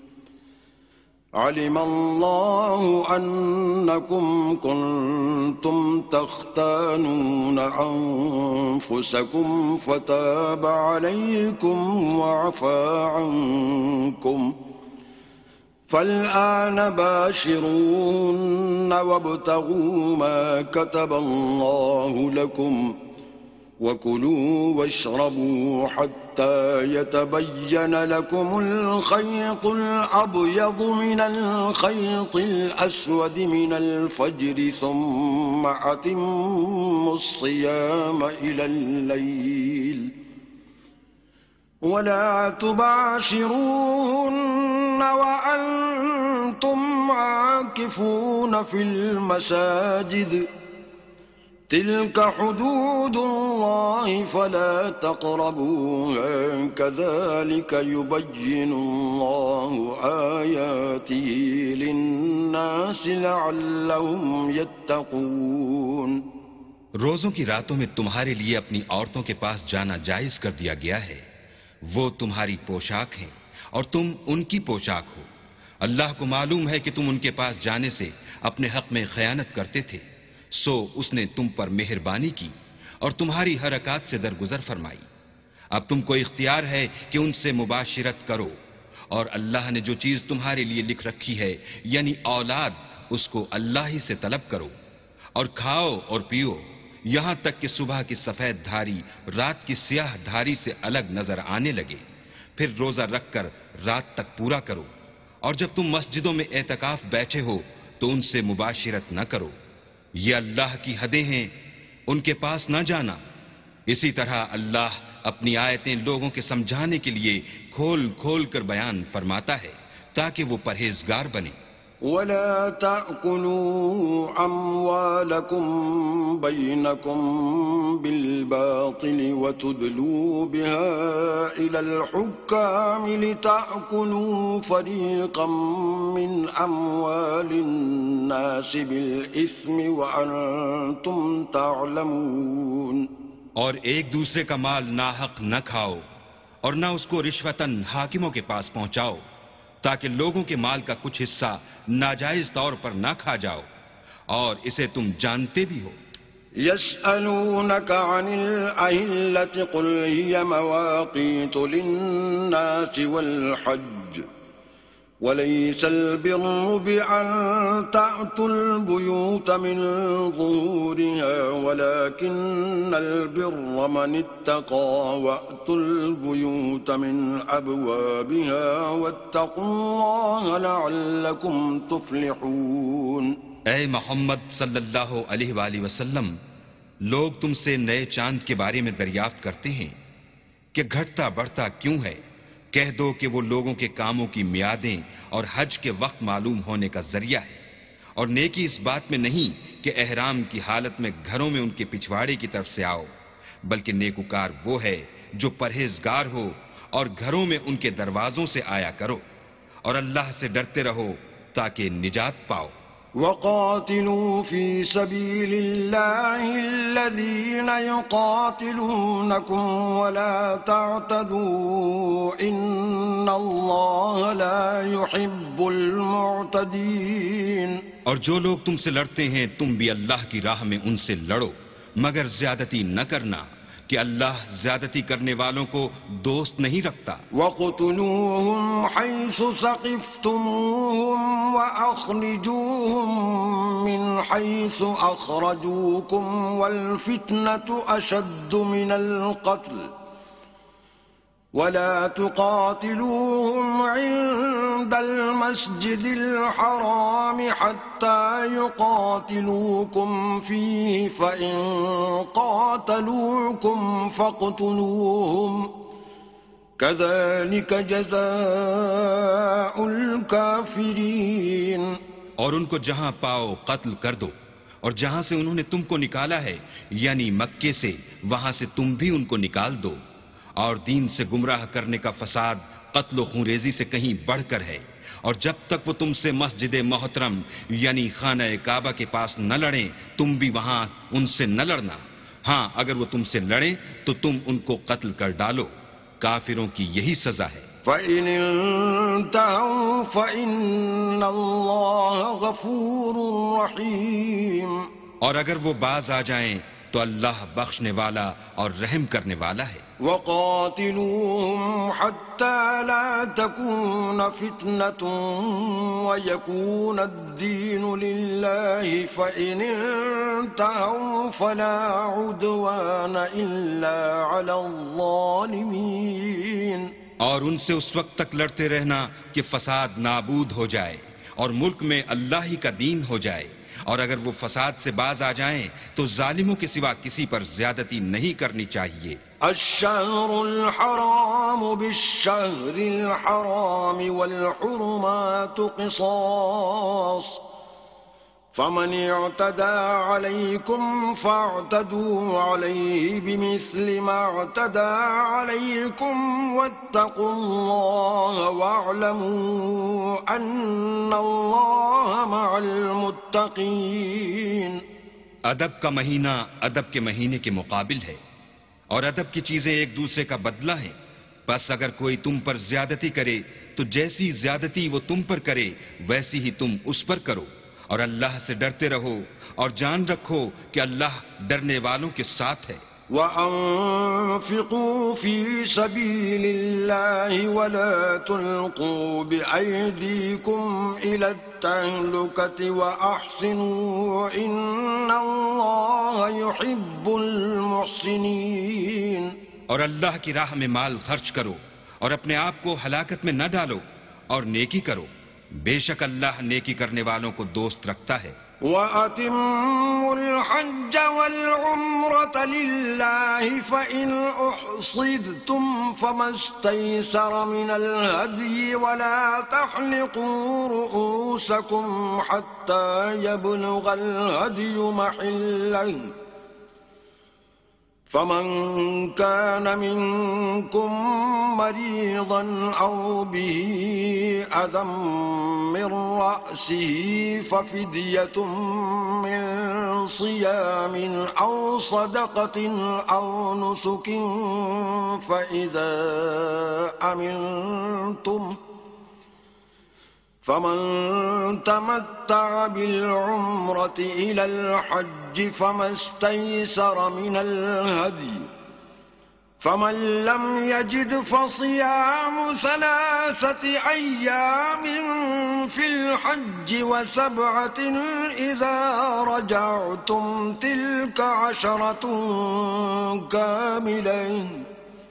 علم الله أنكم كنتم تختانون أنفسكم فتاب عليكم وعفى عنكم فالآن باشروهن وابتغوا ما كتب الله لكم وكلوا واشربوا حتى يتبين لكم الخيط الأبيض من الخيط الأسود من الفجر ثم أتموا الصيام إلى الليل ولا تباشروهن وأنتم عاكفون في المساجد تلك حدود الله فلا تقربوها كذلك يبين الله آياته للناس لعلهم يتقون۔ روزوں کی راتوں میں تمہارے لیے اپنی عورتوں کے پاس جانا جائز کر دیا گیا ہے، وہ تمہاری پوشاک ہیں اور تم ان کی پوشاک ہو۔ اللہ کو معلوم ہے کہ تم ان کے پاس جانے سے اپنے حق میں خیانت کرتے تھے، سو اس نے تم پر مہربانی کی اور تمہاری حرکات سے درگزر فرمائی۔ اب تم کو اختیار ہے کہ ان سے مباشرت کرو، اور اللہ نے جو چیز تمہارے لیے لکھ رکھی ہے یعنی اولاد، اس کو اللہ ہی سے طلب کرو، اور کھاؤ اور پیو یہاں تک کہ صبح کی سفید دھاری رات کی سیاہ دھاری سے الگ نظر آنے لگے، پھر روزہ رکھ کر رات تک پورا کرو، اور جب تم مسجدوں میں اعتکاف بیٹھے ہو تو ان سے مباشرت نہ کرو، یہ اللہ کی حدیں ہیں، ان کے پاس نہ جانا۔ اسی طرح اللہ اپنی آیتیں لوگوں کے سمجھانے کے لیے کھول کھول کر بیان فرماتا ہے تاکہ وہ پرہیزگار بنے۔ ولا تأكلوا أموالكم بينكم بالباطل وتدلوا بها إلى الحكام لتأكلوا فريقا من أموال الناس بالإثم وأنتم تعلمون. اور ایک دوسرے کا مال ناحق نہ کھاؤ اور نہ اس کو رشوتاً حاکموں کے پاس پہنچاؤ تاکہ لوگوں کے مال کا کچھ حصہ ناجائز طور پر نہ کھا جاؤ اور اسے تم جانتے بھی ہو. يسألونك عن الأهلة قل هي مواقيت للناس والحج وليس البر بأن تأتوا البيوت من ظهورها ولكن البر من اتقى وأتوا البيوت من أبوابها واتقوا الله لعلكم تفلحون. اے محمد صلی اللہ علیہ وآلہ وسلم، لوگ تم سے نئے چاند کے بارے میں دریافت کرتے ہیں کہ گھٹتا بڑھتا کیوں ہے. کہہ دو کہ وہ لوگوں کے کاموں کی میعادیں اور حج کے وقت معلوم ہونے کا ذریعہ ہے، اور نیکی اس بات میں نہیں کہ احرام کی حالت میں گھروں میں ان کے پچھواڑے کی طرف سے آؤ، بلکہ نیکوکار وہ ہے جو پرہیزگار ہو اور گھروں میں ان کے دروازوں سے آیا کرو، اور اللہ سے ڈرتے رہو تاکہ نجات پاؤ. وقاتلوا في سبيل الله الذين يقاتلونكم ولا تعتدوا إن الله لا يحب المعتدين. اور جو لوگ تم سے لڑتے ہیں تم بھی اللہ کی راہ میں ان سے لڑو، مگر زیادتی نہ کرنا کہ اللہ زیادتی کرنے والوں کو دوست نہیں رکھتا. وَاقْتُلُوهُمْ حَيْثُ ثَقِفْتُمُوهُمْ وَأَخْرِجُوهُمْ مِنْ حَيْثُ أَخْرَجُوكُمْ وَالْفِتْنَةُ أَشَدُّ مِنَ الْقَتْلِ وَلَا تُقَاتِلُوهُمْ عِندَ الْمَسْجِدِ الْحَرَامِ حَتَّى يُقَاتِلُوكُمْ فِيهِ فَإِن قَاتَلُوكُمْ فَاقْتُلُوهُمْ كَذَلِكَ جَزَاءُ الْكَافِرِينَ. اور ان کو جہاں پاؤ قتل کر دو، اور جہاں سے انہوں نے تم کو نکالا ہے یعنی مکے سے وہاں سے تم بھی ان کو نکال دو. اور دین سے گمراہ کرنے کا فساد قتل و خونریزی سے کہیں بڑھ کر ہے. اور جب تک وہ تم سے مسجد محترم یعنی خانہ کعبہ کے پاس نہ لڑیں تم بھی وہاں ان سے نہ لڑنا. ہاں اگر وہ تم سے لڑیں تو تم ان کو قتل کر ڈالو. کافروں کی یہی سزا ہے. فَإِنِ انتهوا فَإِنَّ اللَّهَ غَفُورٌ رَحِيمٌ. اور اگر وہ باز آ جائیں تو اللہ بخشنے والا اور رحم کرنے والا ہے. وَقَاتِلُوهُمْ حَتَّى لَا تَكُونَ فِتْنَةٌ وَيَكُونَ الدِّينُ لِلَّهِ فَإِنِ انتهوا فَلَا عُدْوَانَ إِلَّا عَلَى الظَّالِمِينَ. اور ان سے اس وقت تک لڑتے رہنا کہ فساد نابود ہو جائے اور ملک میں اللہ ہی کا دین ہو جائے. اور اگر وہ فساد سے باز آ جائیں تو ظالموں کے سوا کسی پر زیادتی نہیں کرنی چاہیے. الشهر الحرام بالشهر الحرام والحرمات قصاص فمن اعتدى عليكم فاعتدوا عليه بمثل ما اعتدى عليكم واتقوا الله واعلموا أن الله مع المتقين. ادب کا مہینہ ادب کے مہینے کے مقابل ہے اور ادب کی چیزیں ایک دوسرے کا بدلہ ہیں. بس اگر کوئی تم پر زیادتی کرے تو جیسی زیادتی وہ تم پر کرے ویسی ہی تم اس پر کرو. اور اللہ سے ڈرتے رہو اور جان رکھو کہ اللہ ڈرنے والوں کے ساتھ ہے. وَأَنفِقُوا فِي سَبِيلِ اللَّهِ وَلَا تُلْقُوا بِأَيْدِيكُمْ إِلَى التَّهْلُكَةِ وَأَحْسِنُوا إِنَّ اللَّهَ يُحِبُّ الْمُحْسِنِينَ. اور اللہ کی راہ میں مال خرچ کرو اور اپنے آپ کو ہلاکت میں نہ ڈالو اور نیکی کرو. بے شک اللہ نیکی کرنے والوں کو دوست رکھتا ہے. وَأَتِمُّوا الْحَجَّ وَالْعُمْرَةَ لِلَّهِ فَإِنْ أُحْصِرْتُمْ فَمَا اسْتَيْسَرَ مِنَ الْهَدْيِ وَلَا تَحْلِقُوا رُءُوسَكُمْ حَتَّى يَبْلُغَ الْهَدْيُ مَحِلَّهُ ۚ فَمَنْ كَانَ مِنْكُمْ مَرِيضًا أَوْ بِهِ أَذًى مِّن رَّأْسِهِ فَفِدْيَةٌ مِّن صِيَامٍ أَوْ صَدَقَةٍ أَوْ نُسُكٍ فَإِذَا أَمِنْتُمْ فَمَن تَمَتَّعَ بِالْعُمْرَةِ إِلَى الْحَجِّ فَمَا اسْتَيْسَرَ مِنَ الْهَدْيِ ۚ فَمَن لَّمْ يَجِدْ فَصِيَامُ ثَلَاثَةِ أَيَّامٍ فِي الْحَجِّ وَسَبْعَةٍ إِذَا رَجَعْتُمْ ۗ تِلْكَ عَشَرَةٌ كَامِلَةٌ ۗ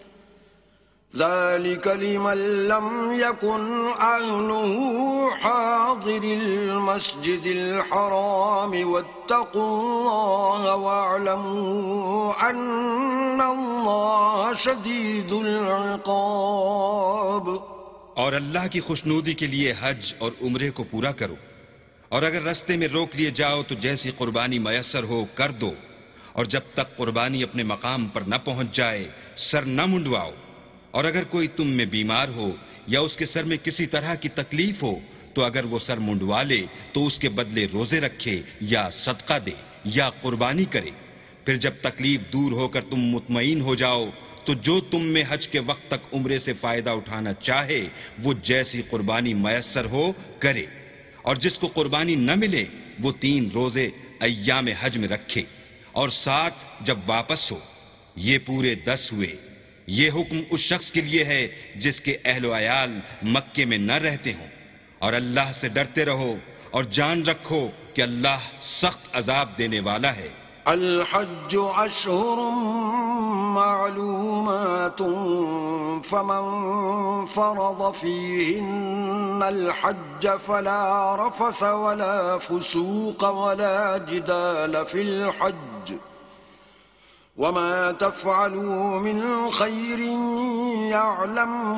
ذَلِكَ لِمَن لَّمْ يَكُنْ أَهْلُهُ حَاضِرِي الْمَسْجِدِ الْحَرَامِ. وَاتَّقُوا اللَّهَ وَاعْلَمُوا أَنَّ اللَّهَ شَدِيدُ الْعِقَابِ. اور اللہ کی خوشنودی کے لیے حج اور عمرے کو پورا کرو، اور اگر رستے میں روک لیے جاؤ تو جیسی قربانی میسر ہو کر دو، اور جب تک قربانی اپنے مقام پر نہ پہنچ جائے سر نہ منڈواؤ. اور اگر کوئی تم میں بیمار ہو یا اس کے سر میں کسی طرح کی تکلیف ہو تو اگر وہ سر منڈوا لے تو اس کے بدلے روزے رکھے یا صدقہ دے یا قربانی کرے. پھر جب تکلیف دور ہو کر تم مطمئن ہو جاؤ تو جو تم میں حج کے وقت تک عمرے سے فائدہ اٹھانا چاہے وہ جیسی قربانی میسر ہو کرے، اور جس کو قربانی نہ ملے وہ تین روزے ایام حج میں رکھے، اور ساتھ جب واپس ہو. یہ پورے دس ہوئے. یہ حکم اس شخص کے لیے ہے جس کے اہل و عیال مکے میں نہ رہتے ہوں. اور اللہ سے ڈرتے رہو اور جان رکھو کہ اللہ سخت عذاب دینے والا ہے. الحج اشہر معلومات فمن فرض فیہن الحج فلا رفث ولا فسوق ولا جدال فی الحج وما تفعلوا من خير يعلمه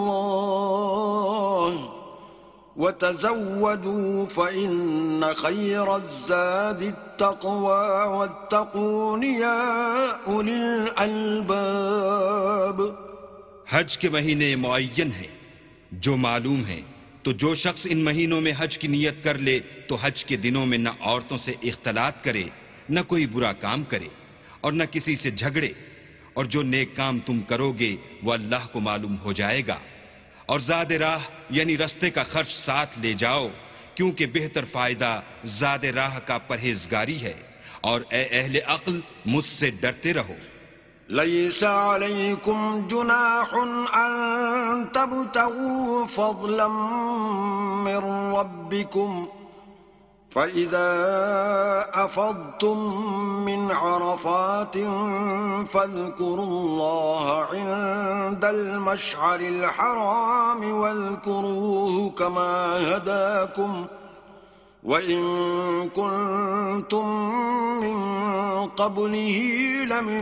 الله وتزودوا فإن خير الزاد التقوى واتقون يا أولي الألباب. حج کے مہینے معین ہیں جو معلوم ہیں، تو جو شخص ان مہینوں میں حج کی نیت کر لے تو حج کے دنوں میں نہ عورتوں سے اختلاط کرے، نہ کوئی برا کام کرے، اور نہ کسی سے جھگڑے. اور جو نیک کام تم کرو گے وہ اللہ کو معلوم ہو جائے گا. اور زاد راہ یعنی رستے کا خرچ ساتھ لے جاؤ، کیونکہ بہتر فائدہ زاد راہ کا پرہیزگاری ہے. اور اے اہل عقل مجھ سے ڈرتے رہو. ليس عليكم جناح أن تبتغوا فضلا من ربكم فإذا أفضتم من عرفات فاذكروا الله عند المشعر الحرام واذكروه كما هداكم وإن كنتم من قبله لمن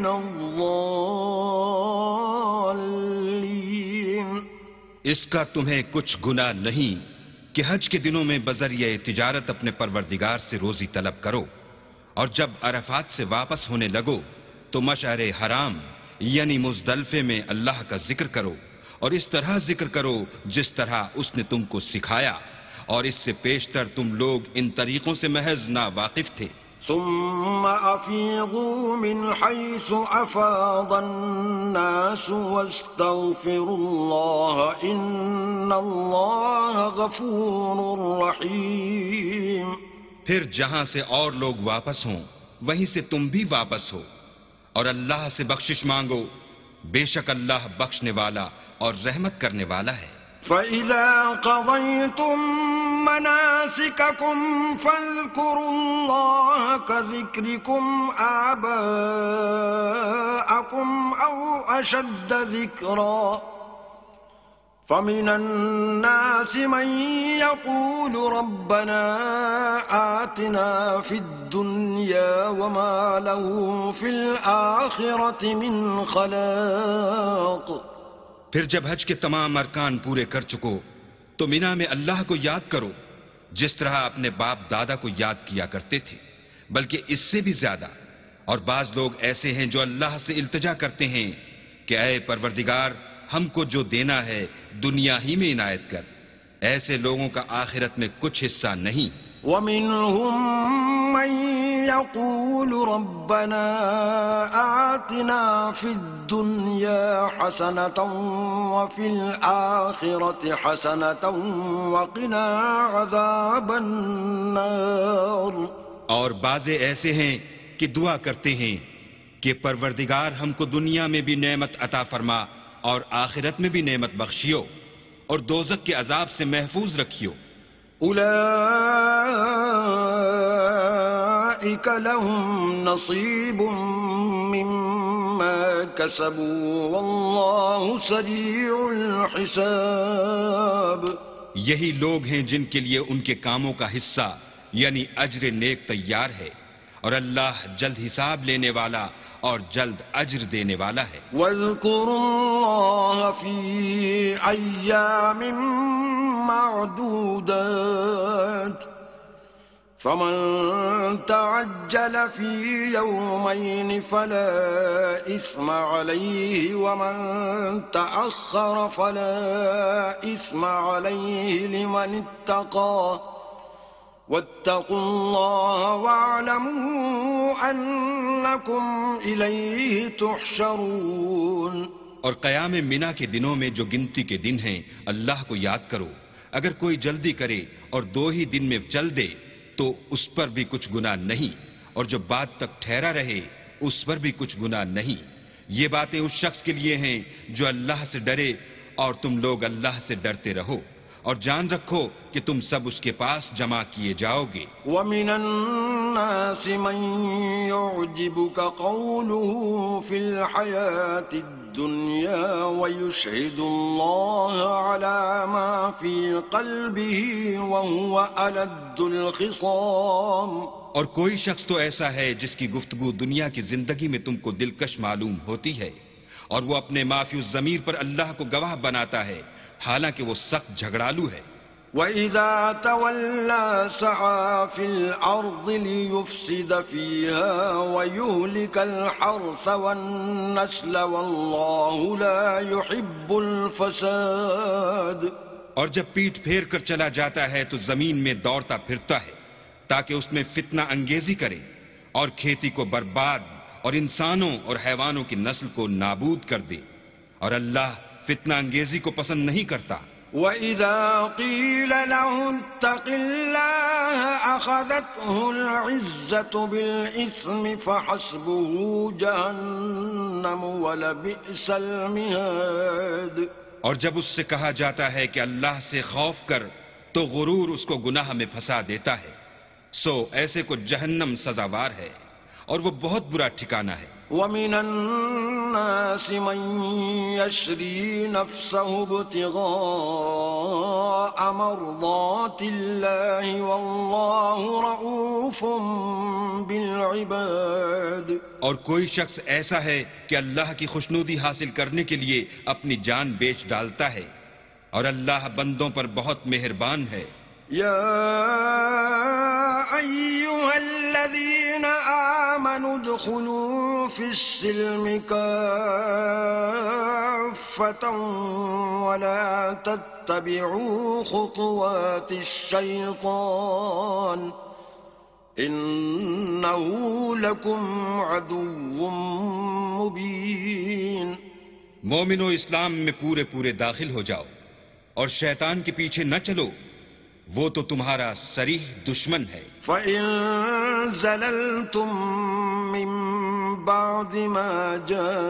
الضالين. اس کا تمہیں کچھ گناہ نہیں کہ حج کے دنوں میں بذریعہ تجارت اپنے پروردگار سے روزی طلب کرو، اور جب عرفات سے واپس ہونے لگو تو مشعر حرام یعنی مزدلفے میں اللہ کا ذکر کرو، اور اس طرح ذکر کرو جس طرح اس نے تم کو سکھایا، اور اس سے پیشتر تم لوگ ان طریقوں سے محض نا واقف تھے. ثم أفيضوا من حيث أفاض الناس واستغفروا الله إن الله غفور رحيم. پھر جہاں سے اور لوگ واپس ہوں وہیں سے تم بھی واپس ہو، اور اللہ سے بخشش مانگو، بے شک اللہ بخشنے والا اور رحمت کرنے والا ہے. فَإِذَا قَضَيْتُم مَّنَاسِكَكُمْ فَاذْكُرُوا اللَّهَ كَذِكْرِكُمْ آبَاءَكُمْ أَوْ أَشَدَّ ذِكْرًا فمن الناس من يقول ربنا آتنا في الدنيا وما له في الآخرة من خلاق. پھر جب حج کے تمام ارکان پورے کر چکو تو مینا میں اللہ کو یاد کرو جس طرح اپنے باپ دادا کو یاد کیا کرتے تھے، بلکہ اس سے بھی زیادہ. اور بعض لوگ ایسے ہیں جو اللہ سے التجا کرتے ہیں کہ اے پروردگار ہم کو جو دینا ہے دنیا ہی میں عنایت کر. ایسے لوگوں کا آخرت میں کچھ حصہ نہیں. وَمِنْهُمْ مَنْ يَقُولُ رَبَّنَا آتِنَا فِي الدُّنْيَا حَسَنَةً وَفِي الْآخِرَةِ حَسَنَةً وَقِنَا عَذَابَ النَّارِ. اور بعض ایسے ہیں کہ دعا کرتے ہیں کہ پروردگار ہم کو دنیا میں بھی نعمت عطا فرما اور آخرت میں بھی نعمت بخشیو اور دوزخ کے عذاب سے محفوظ رکھیو. اولئک لهم نصیب مما کسبوا واللہ سریع الحساب. یہی لوگ ہیں جن کے لیے ان کے کاموں کا حصہ یعنی اجر نیک تیار ہے، اور اللہ جلد حساب لینے والا اور جلد اجر دینے والا ہے. وَاذْكُرُوا اللَّهَ فِي أَيَّامٍ مَّعْدُودَاتٍ فَمَن تَعَجَّلَ فِي يَوْمَيْنِ فَلَا إِثْمَ عَلَيْهِ وَمَن تَأَخَّرَ فَلَا إِثْمَ عَلَيْهِ لِمَنِ اتَّقَىٰ وَاتَّقُوا اللَّهَ وَاعْلَمُوا أَنَّكُمْ إِلَيْهِ تُحْشَرُونَ. اور قیام منا کے دنوں میں جو گنتی کے دن ہیں اللہ کو یاد کرو. اگر کوئی جلدی کرے اور دو ہی دن میں چل دے تو اس پر بھی کچھ گناہ نہیں، اور جو بات تک ٹھہرا رہے اس پر بھی کچھ گناہ نہیں. یہ باتیں اس شخص کے لیے ہیں جو اللہ سے ڈرے، اور تم لوگ اللہ سے ڈرتے رہو اور جان رکھو کہ تم سب اس کے پاس جمع کیے جاؤ گے. وَمِنَ النَّاسِ مَن يُعْجِبُكَ قَوْلُهُ فِي الْحَيَاةِ الدُّنْيَا وَيُشْهِدُ اللَّهَ عَلَى مَا فِي قَلْبِهِ وَهُوَ أَلَدُّ الْخِصَامِ. اور کوئی شخص تو ایسا ہے جس کی گفتگو دنیا کی زندگی میں تم کو دلکش معلوم ہوتی ہے، اور وہ اپنے ما فی الضمیر پر اللہ کو گواہ بناتا ہے حالانکہ وہ سخت جھگڑالو ہے. وَإِذَا تَوَلَّى سَعَى فِي الْأَرْضِ لِيُفْسِدَ فِيهَا وَيُهْلِكَ الْحَرْثَ وَالنَّسْلَ وَاللَّهُ لَا يُحِبُّ الْفَسَادَ. اور جب پیٹھ پھیر کر چلا جاتا ہے تو زمین میں دوڑتا پھرتا ہے تاکہ اس میں فتنہ انگیزی کرے اور کھیتی کو برباد اور انسانوں اور حیوانوں کی نسل کو نابود کر دے، اور اللہ فتنہ انگیزی کو پسند نہیں کرتا. وَإِذَا قِيلَ لَهُ اتَّقِ اللَّهَ أَخَذَتْهُ الْعِزَّةُ بِالْإِثْمِ فَحَسْبُهُ جَهَنَّمُ وَلَبِئْسَ الْمِهَادُ. اور جب اس سے کہا جاتا ہے کہ اللہ سے خوف کر تو غرور اس کو گناہ میں پھنسا دیتا ہے، سو ایسے کو جہنم سزاوار ہے اور وہ بہت برا ٹھکانہ ہے. وَمِنَ النَّاسِ مَن يَشْرِي نَفْسَهُ ابْتِغَاءَ مَرْضَاتِ اللَّهِ وَاللَّهُ رَءُوفٌ بِالْعِبَادِ. اور کوئی شخص ایسا ہے کہ اللہ کی خوشنودی حاصل کرنے کے لیے اپنی جان بیچ ڈالتا ہے، اور اللہ بندوں پر بہت مہربان ہے. يا أيها الذين آمنوا ادخلوا في السلم كافة ولا تتبعوا خطوات الشيطان إنه لكم عدو مبين. مومنو اسلام میں پورے پورے داخل ہو جاؤ اور شیطان کے پیچھے نہ چلو، وہ تو تمہارا صریح دشمن ہے. فَإِن زَلَلْتُم مِّن بَعْدِ مَا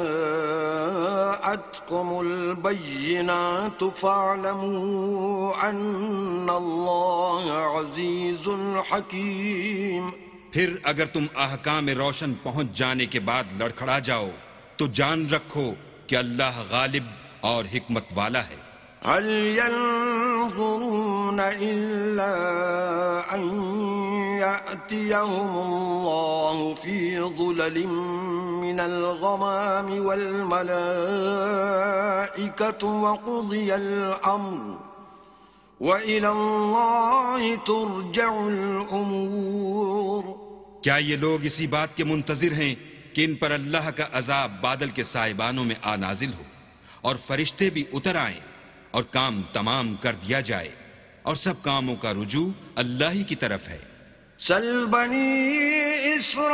جَاءَتْكُمُ الْبَيِّنَاتُ فَاعْلَمُوا أَنَّ اللَّهَ عَزِيزٌ حَكِيمٌ. پھر اگر تم احکام روشن پہنچ جانے کے بعد لڑکھڑا جاؤ تو جان رکھو کہ اللہ غالب اور حکمت والا ہے. هل ينظرون إلا أن يأتيهم الله في ظلل من الغمام والملائكة وقضي الأمر وإلى الله ترجع الأمور. کیا یہ لوگ اسی بات کے منتظر ہیں کہ ان پر اللہ کا عذاب بادل کے سائبانوں میں آ نازل ہو اور فرشتے بھی اتر آئیں اور کام تمام کر دیا جائے اور سب کاموں کا رجوع اللہ ہی کی طرف ہے. سل بنی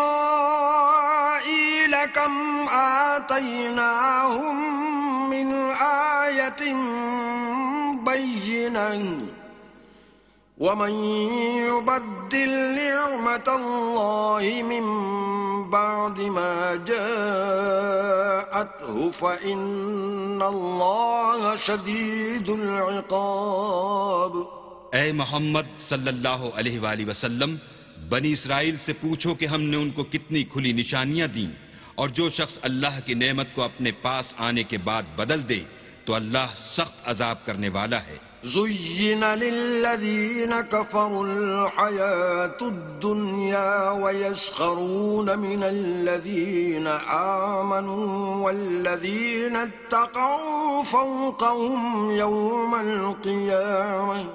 اسرائیل کم آتیناہم من آیت بینہ ومن يبدل نعمة الله من بعد ما جاءته فإن الله شديد العقاب. اے محمد صلی اللہ علیہ وآلہ وسلم، بنی اسرائیل سے پوچھو کہ ہم نے ان کو کتنی کھلی نشانیاں دیں، اور جو شخص اللہ کی نعمت کو اپنے پاس آنے کے بعد بدل دے تو اللہ سخت عذاب کرنے والا ہے. زين للذين كفروا الحياة الدنيا ويسخرون من الذين آمنوا والذين اتقوا فوقهم يوم القيامة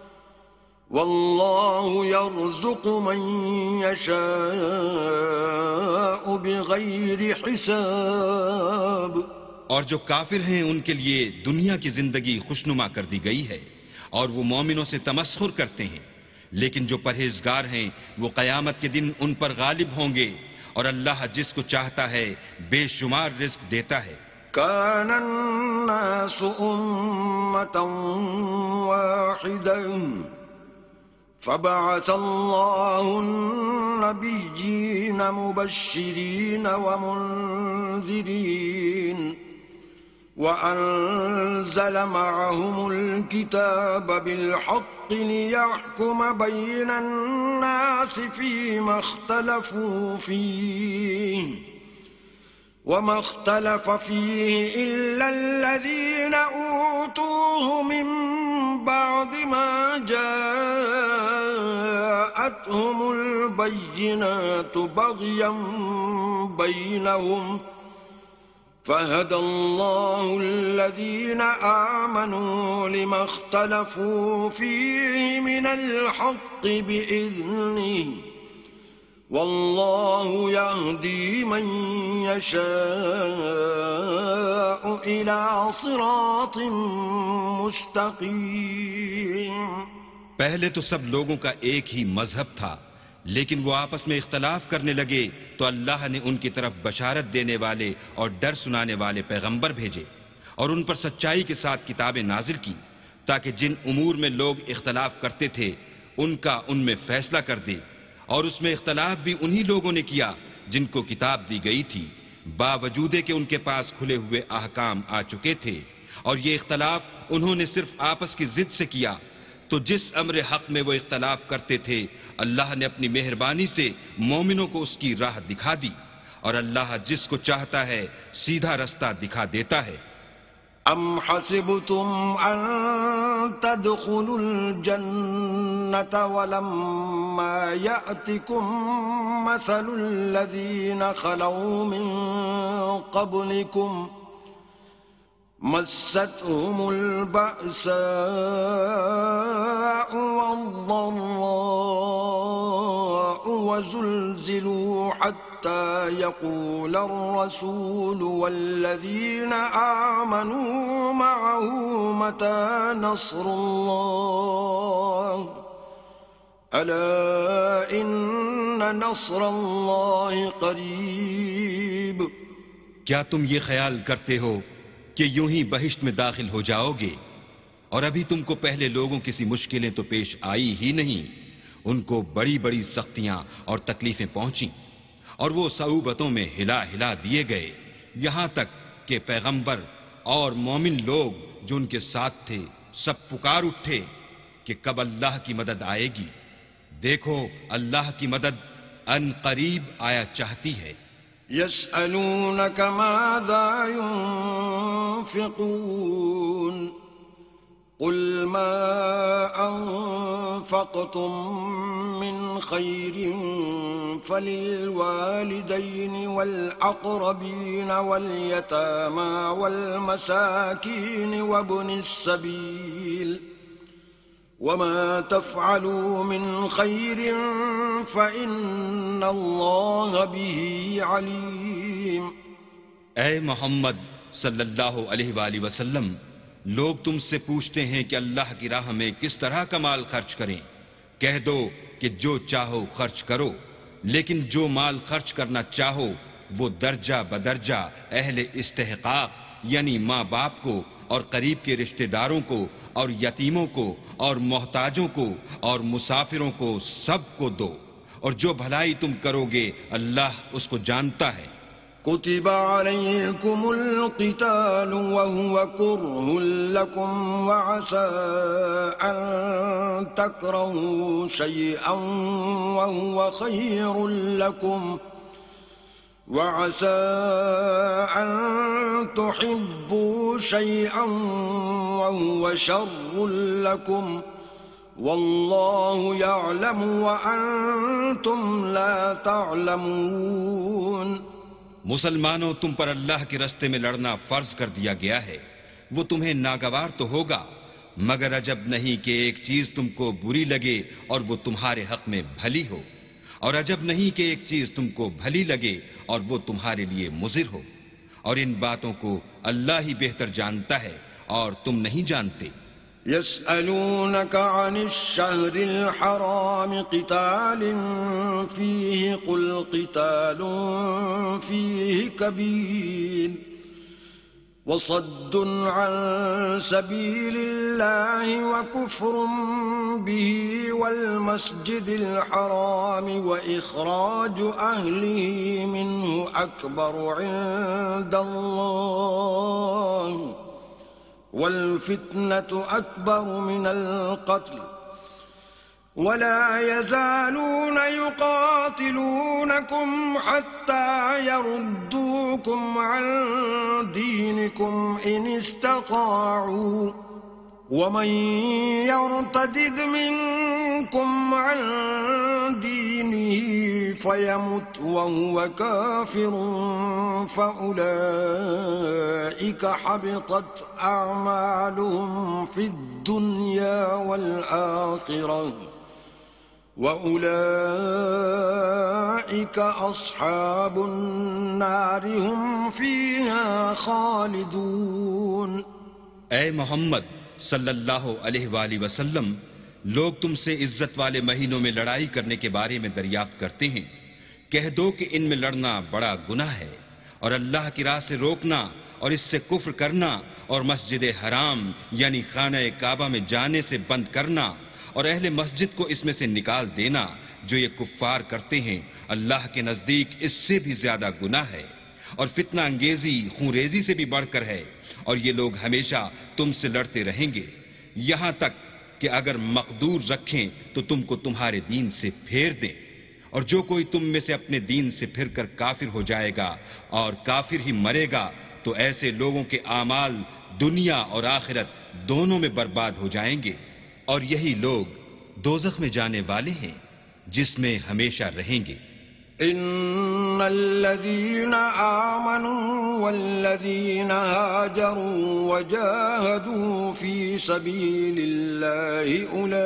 والله يرزق من يشاء بغير حساب. اور جو کافر ہیں ان کے لیے دنیا کی زندگی خوشنما کر دی گئی ہے اور وہ مومنوں سے تمسخر کرتے ہیں، لیکن جو پرہیزگار ہیں وہ قیامت کے دن ان پر غالب ہوں گے اور اللہ جس کو چاہتا ہے بے شمار رزق دیتا ہے. كان الناس أمة واحدة فبعث الله النبيين مبشرين ومنذرين وأنزل معهم الكتاب بالحق ليحكم بين الناس فيما اختلفوا فيه وما اختلف فيه إلا الذين أوتوه من بعد ما جاءتهم البينات بغيا بينهم فهدى الله الذين آمنوا لما اختلفوا فيه من الحق بإذنه والله يهدي من يشاء إلى صراط مستقيم. پہلے تو سب لوگوں کا ایک ہی مذہب تھا، لیکن وہ آپس میں اختلاف کرنے لگے تو اللہ نے ان کی طرف بشارت دینے والے اور ڈر سنانے والے پیغمبر بھیجے اور ان پر سچائی کے ساتھ کتابیں نازل کی تاکہ جن امور میں لوگ اختلاف کرتے تھے ان کا ان میں فیصلہ کر دے. اور اس میں اختلاف بھی انہی لوگوں نے کیا جن کو کتاب دی گئی تھی، باوجود کہ ان کے پاس کھلے ہوئے احکام آ چکے تھے، اور یہ اختلاف انہوں نے صرف آپس کی ضد سے کیا. تو جس امر حق میں وہ اختلاف کرتے تھے اللہ نے اپنی مہربانی سے مومنوں کو اس کی راہ دکھا دی، اور اللہ جس کو چاہتا ہے سیدھا رستہ دکھا دیتا ہے. ام حسبتم ان تدخلوا الجنة ولما يأتكم مثل الذين خلوا من قبلكم مستهم البأساء والضراء وزلزلوا حتى يقول الرسول والذين آمنوا معه متى نصر الله ألا إن نصر الله قريب. کیا تم یہ خیال کرتے ہو کہ یوں ہی بہشت میں داخل ہو جاؤ گے اور ابھی تم کو پہلے لوگوں کسی مشکلیں تو پیش آئی ہی نہیں، ان کو بڑی بڑی سختیاں اور تکلیفیں پہنچیں اور وہ صعوبتوں میں ہلا ہلا دیے گئے یہاں تک کہ پیغمبر اور مومن لوگ جو ان کے ساتھ تھے سب پکار اٹھے کہ کب اللہ کی مدد آئے گی. دیکھو اللہ کی مدد ان قریب آیا چاہتی ہے. يسألونك ماذا ينفقون قل ما أنفقتم من خير فللوالدين والأقربين واليتامى والمساكين وابن السبيل وما تفعلوا من خير فإن الله به عليم. اے محمد صلی اللہ علیہ وآلہ وسلم، لوگ تم سے پوچھتے ہیں کہ اللہ کی راہ میں کس طرح کا مال خرچ کریں. کہہ دو کہ جو چاہو خرچ کرو، لیکن جو مال خرچ کرنا چاہو وہ درجہ بدرجہ اہل استحقاق یعنی ماں باپ کو اور قریب کے رشتہ داروں کو اور یتیموں کو اور محتاجوں کو اور مسافروں کو سب کو دو، اور جو بھلائی تم کرو گے اللہ اس کو جانتا ہے. كتب عليكم القتال وهو كره لكم وعسى أن تكرهوا شيئا وهو خير لكم وعسى أن تحبوا شيئا وهو شر لكم والله يعلم وأنتم لا تعلمون. مسلمانوں، تم پر اللہ کے رستے میں لڑنا فرض کر دیا گیا ہے. وہ تمہیں ناگوار تو ہوگا، مگر عجب نہیں کہ ایک چیز تم کو بری لگے اور وہ تمہارے حق میں بھلی ہو، اور عجب نہیں کہ ایک چیز تم کو بھلی لگے اور وہ تمہارے لیے مضر ہو. اور ان باتوں کو اللہ ہی بہتر جانتا ہے اور تم نہیں جانتے. يسألونك عن الشهر الحرام قتال فيه قل قتال فيه كبير وصد عن سبيل الله وكفر به والمسجد الحرام وإخراج أهله منه أكبر عند الله والفتنة أكبر من القتل ولا يزالون يقاتلونكم حتى يردوكم عن دينكم إن استطاعوا ومن يرتد منكم عن دينه فيمت وهو كافر فأولئك حبطت أعمالهم في الدنيا والآخرة وأولئك أصحاب النار هم فيها خالدون. اے محمد صلی اللہ علیہ وآلہ وسلم، لوگ تم سے عزت والے مہینوں میں لڑائی کرنے کے بارے میں دریافت کرتے ہیں. کہہ دو کہ ان میں لڑنا بڑا گناہ ہے، اور اللہ کی راہ سے روکنا اور اس سے کفر کرنا اور مسجد حرام یعنی خانہ کعبہ میں جانے سے بند کرنا اور اہل مسجد کو اس میں سے نکال دینا جو یہ کفار کرتے ہیں، اللہ کے نزدیک اس سے بھی زیادہ گناہ ہے، اور فتنہ انگیزی خون ریزی سے بھی بڑھ کر ہے. اور یہ لوگ ہمیشہ تم سے لڑتے رہیں گے یہاں تک کہ اگر مقدور رکھیں تو تم کو تمہارے دین سے پھیر دیں. اور جو کوئی تم میں سے اپنے دین سے پھر کر کافر ہو جائے گا اور کافر ہی مرے گا تو ایسے لوگوں کے اعمال دنیا اور آخرت دونوں میں برباد ہو جائیں گے، اور یہی لوگ دوزخ میں جانے والے ہیں جس میں ہمیشہ رہیں گے. إن الذين آمنوا والذين هاجروا وجاهدوا في سبيل الله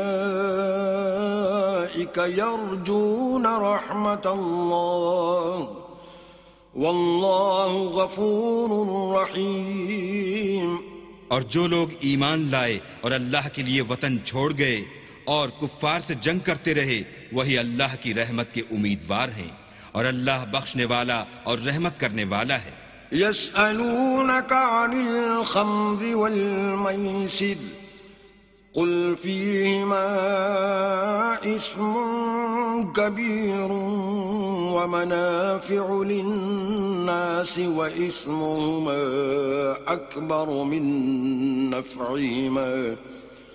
أولئك يرجون رحمة الله والله غفور رحيم. اور جو لوگ ایمان لائے اور اللہ کے لیے وطن چھوڑ گئے اور کفار سے جنگ کرتے رہے وہی اللہ کی رحمت کے امیدوار ہیں، اور اللہ بخشنے والا اور رحمت کرنے والا ہے. يسألونك عن الخمر والميسر قل فيهما اسم كبير ومنافع للناس واسمهما أكبر من نفعهما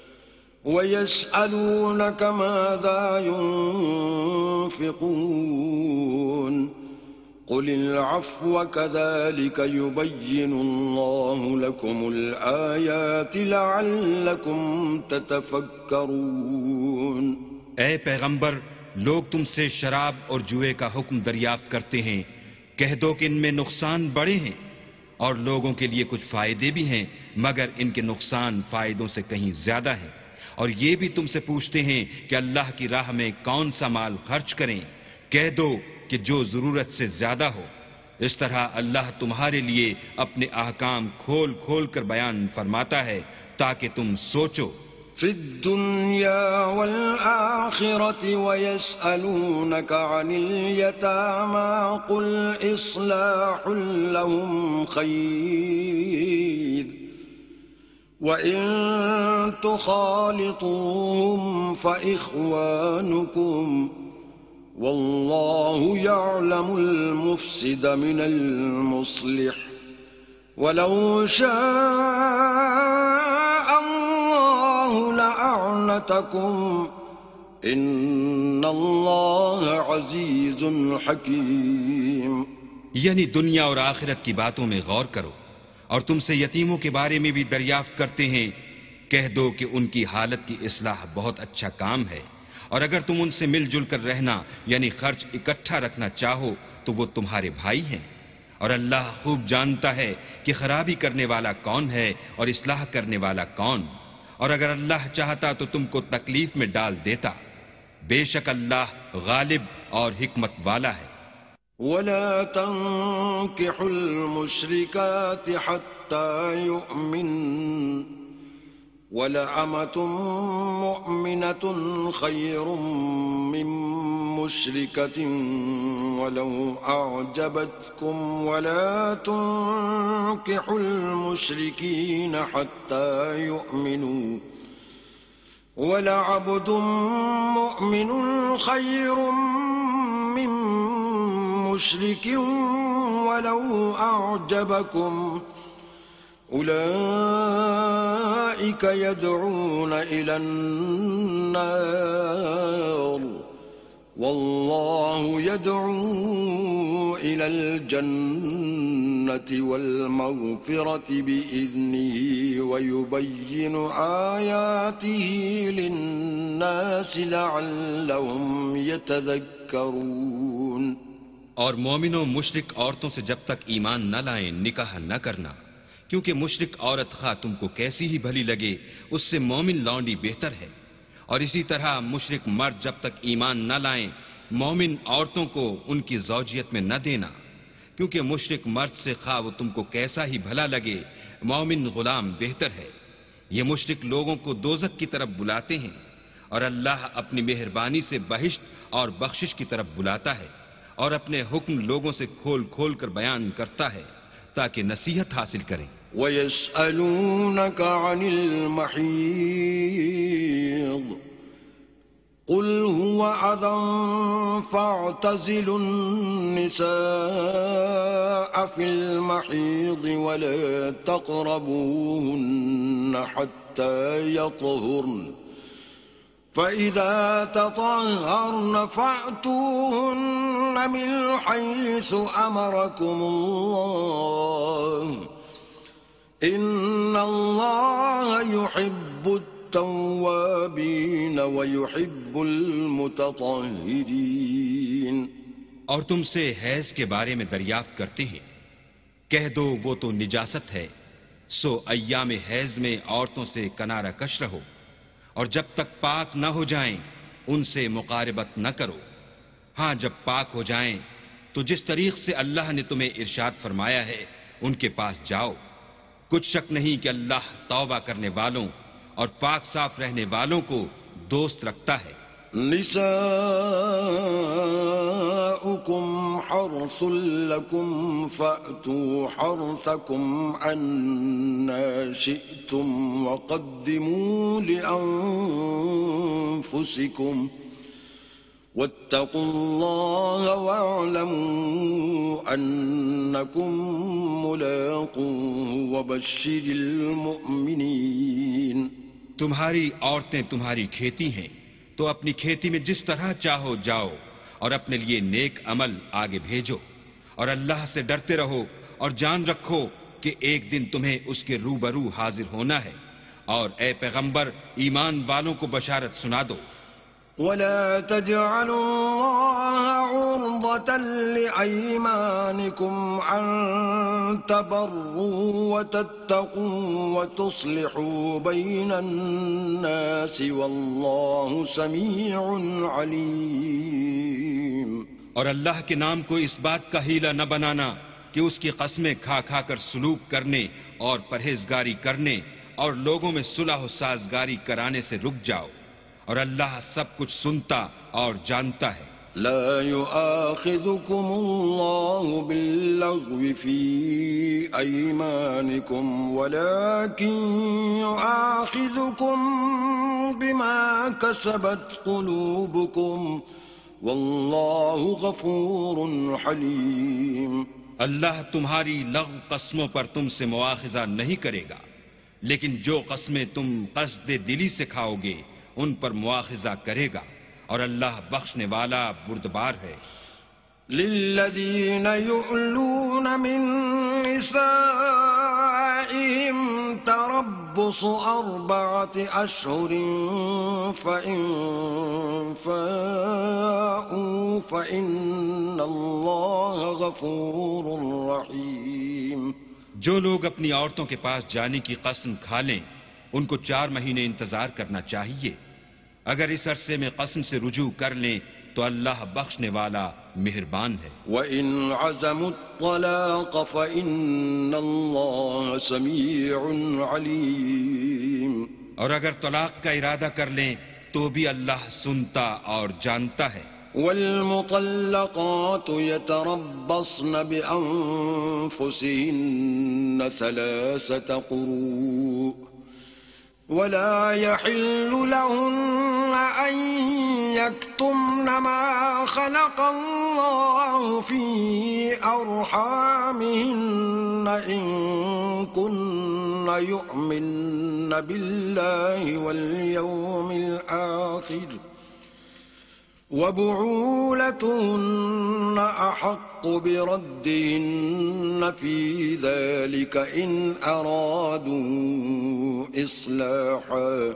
ويسألونك ماذا ينفقون قل العفو كذلك يبين الله لكم الآيات لعلكم تتفكرون. اے پیغمبر، لوگ تم سے شراب اور جوئے کا حکم دریافت کرتے ہیں، کہہ دو کہ ان میں نقصان بڑے ہیں اور لوگوں کے لیے کچھ فائدے بھی ہیں، مگر ان کے نقصان فائدوں سے کہیں زیادہ ہیں. اور یہ بھی تم سے پوچھتے ہیں کہ اللہ کی راہ میں کون سا مال خرچ کریں، کہہ دو کہ جو ضرورت سے زیادہ ہو. اس طرح اللہ تمہارے لیے اپنے احکام کھول کھول کر بیان فرماتا ہے تاکہ تم سوچو. فی الدنیا والآخرة ويسألونك عن اليتامى قل إصلاح لهم خير وإن تخالطوهم فإخوانكم والله يعلم المفسد من المصلح ولو شاء الله لأعنتكم إن الله عزيز حكيم. یعنی دنیا اور آخرت کی باتوں میں غور کرو، اور تم سے یتیموں کے بارے میں بھی دریافت کرتے ہیں، کہہ دو کہ ان کی حالت کی اصلاح بہت اچھا کام ہے، اور اگر تم ان سے مل جل کر رہنا یعنی خرچ اکٹھا رکھنا چاہو تو وہ تمہارے بھائی ہیں، اور اللہ خوب جانتا ہے کہ خرابی کرنے والا کون ہے اور اصلاح کرنے والا کون، اور اگر اللہ چاہتا تو تم کو تکلیف میں ڈال دیتا. بے شک اللہ غالب اور حکمت والا ہے. ولا تنكحوا المشركات حتى يؤمن ولأمة مؤمنة خير من مشركة ولو أعجبتكم ولا تنكحوا المشركين حتى يؤمنوا ولعبد مؤمن خير من مشرك ولو أعجبكم أولئك يدعون إلى النار والله يدعو إلى الجنة والمغفرة بإذنه ويبين آياته للناس لعلهم يتذكرون. اور مومنوں مشرک عورتوں سے جب تک ایمان نہ لائیں نکاح نہ کرنا، کیونکہ مشرک عورت خواہ تم کو کیسی ہی بھلی لگے اس سے مومن لونڈی بہتر ہے. اور اسی طرح مشرک مرد جب تک ایمان نہ لائیں مومن عورتوں کو ان کی زوجیت میں نہ دینا، کیونکہ مشرک مرد سے خواہ وہ تم کو کیسا ہی بھلا لگے مومن غلام بہتر ہے. یہ مشرک لوگوں کو دوزخ کی طرف بلاتے ہیں، اور اللہ اپنی مہربانی سے بہشت اور بخشش کی طرف بلاتا ہے، اور اپنے حکم لوگوں سے کھول کھول کر بیان کرتا ہے تاکہ نصیحت حاصل کریں. وَيَسْأَلُونَكَ عَنِ الْمَحِيضِ قُلْ هُوَ أَذًى فَاعْتَزِلُوا النِّسَاءَ فِي الْمَحِيضِ وَلَا تَقْرَبُوهُنَّ حَتَّى يَطْهُرْنَ فَإِذَا تَطَهَّرْنَ فَأْتُوهُنَّ مِنْ حَيْثُ أَمَرَكُمُ اللَّهُ إِنَّ اللَّهَ يُحِبُّ التَّوَّابِينَ وَيُحِبُّ الْمُتَطَهِّرِينَ. اور تم سے حیض کے بارے میں دریافت کرتے ہیں، کہہ دو وہ تو نجاست ہے، سو ایام حیض میں عورتوں سے کنارہ کش رہو، اور جب تک پاک نہ ہو جائیں ان سے مقاربت نہ کرو. ہاں جب پاک ہو جائیں تو جس طریق سے اللہ نے تمہیں ارشاد فرمایا ہے ان کے پاس جاؤ. کچھ شک نہیں کہ اللہ توبہ کرنے والوں اور پاک صاف رہنے والوں کو دوست رکھتا ہے. نساؤكم حرث لكم فأتوا حرثكم أنا شئتم وقدموا لأنفسكم واتقوا الله واعلموا أنكم ملاقوه وبشر المؤمنين. تمہاری عورتیں تمہاری کھیتی ہیں تو اپنی کھیتی میں جس طرح چاہو جاؤ اور اپنے لیے نیک عمل آگے بھیجو، اور اللہ سے ڈرتے رہو اور جان رکھو کہ ایک دن تمہیں اس کے روبرو حاضر ہونا ہے. اور اے پیغمبر ایمان والوں کو بشارت سنا دو. ولا تجعلوا الله عرضة لأيمانكم أن تبروا وتتقوا وتصلحوا بين الناس والله سميع عليم. اور اللہ کے نام کو اس بات کا حیلہ نہ بنانا کہ اس کی قسمیں کھا کھا کر سلوک کرنے اور پرہیزگاری کرنے اور لوگوں میں صلح و سازگاری کرانے سے رک جاؤ، اور اللہ سب کچھ سنتا اور جانتا ہے. لا يؤاخذكم الله باللغو في أيمانكم ولكن يؤاخذكم بما كسبت قلوبكم والله غفور حليم. اللہ تمہاری لغو قسموں پر تم سے مواخذہ نہیں کرے گا، لیکن جو قسمیں تم قصد دلی سے کھاؤ گے ان پر مواخذہ کرے گا، اور اللہ بخشنے والا بردبار ہے. للذین یؤلون من نسائهم تربص اربعة اشہر فإن فاءوا فإن اللہ غفور رحیم. جو لوگ اپنی عورتوں کے پاس جانے کی قسم کھا لیں ان کو چار مہینے انتظار کرنا چاہیے. اگر اس عرصے میں قسم سے رجوع کر لیں تو اللہ بخشنے والا مہربان ہے. وَإِنْ عَزَمُوا الطَّلَاقَ فَإِنَّ اللَّهَ سَمِيعٌ عَلِيمٌ. اور اگر طلاق کا ارادہ کر لیں تو بھی اللہ سنتا اور جانتا ہے. والمطلقات يتربصن بأنفسهن ثلاثة قروء ولا يحل لهن أن يكتمن ما خلق الله في أرحامهن إن كن يؤمن بالله واليوم الآخر وبعولتهن أحق بردهن في ذلك إن أرادوا إصلاحا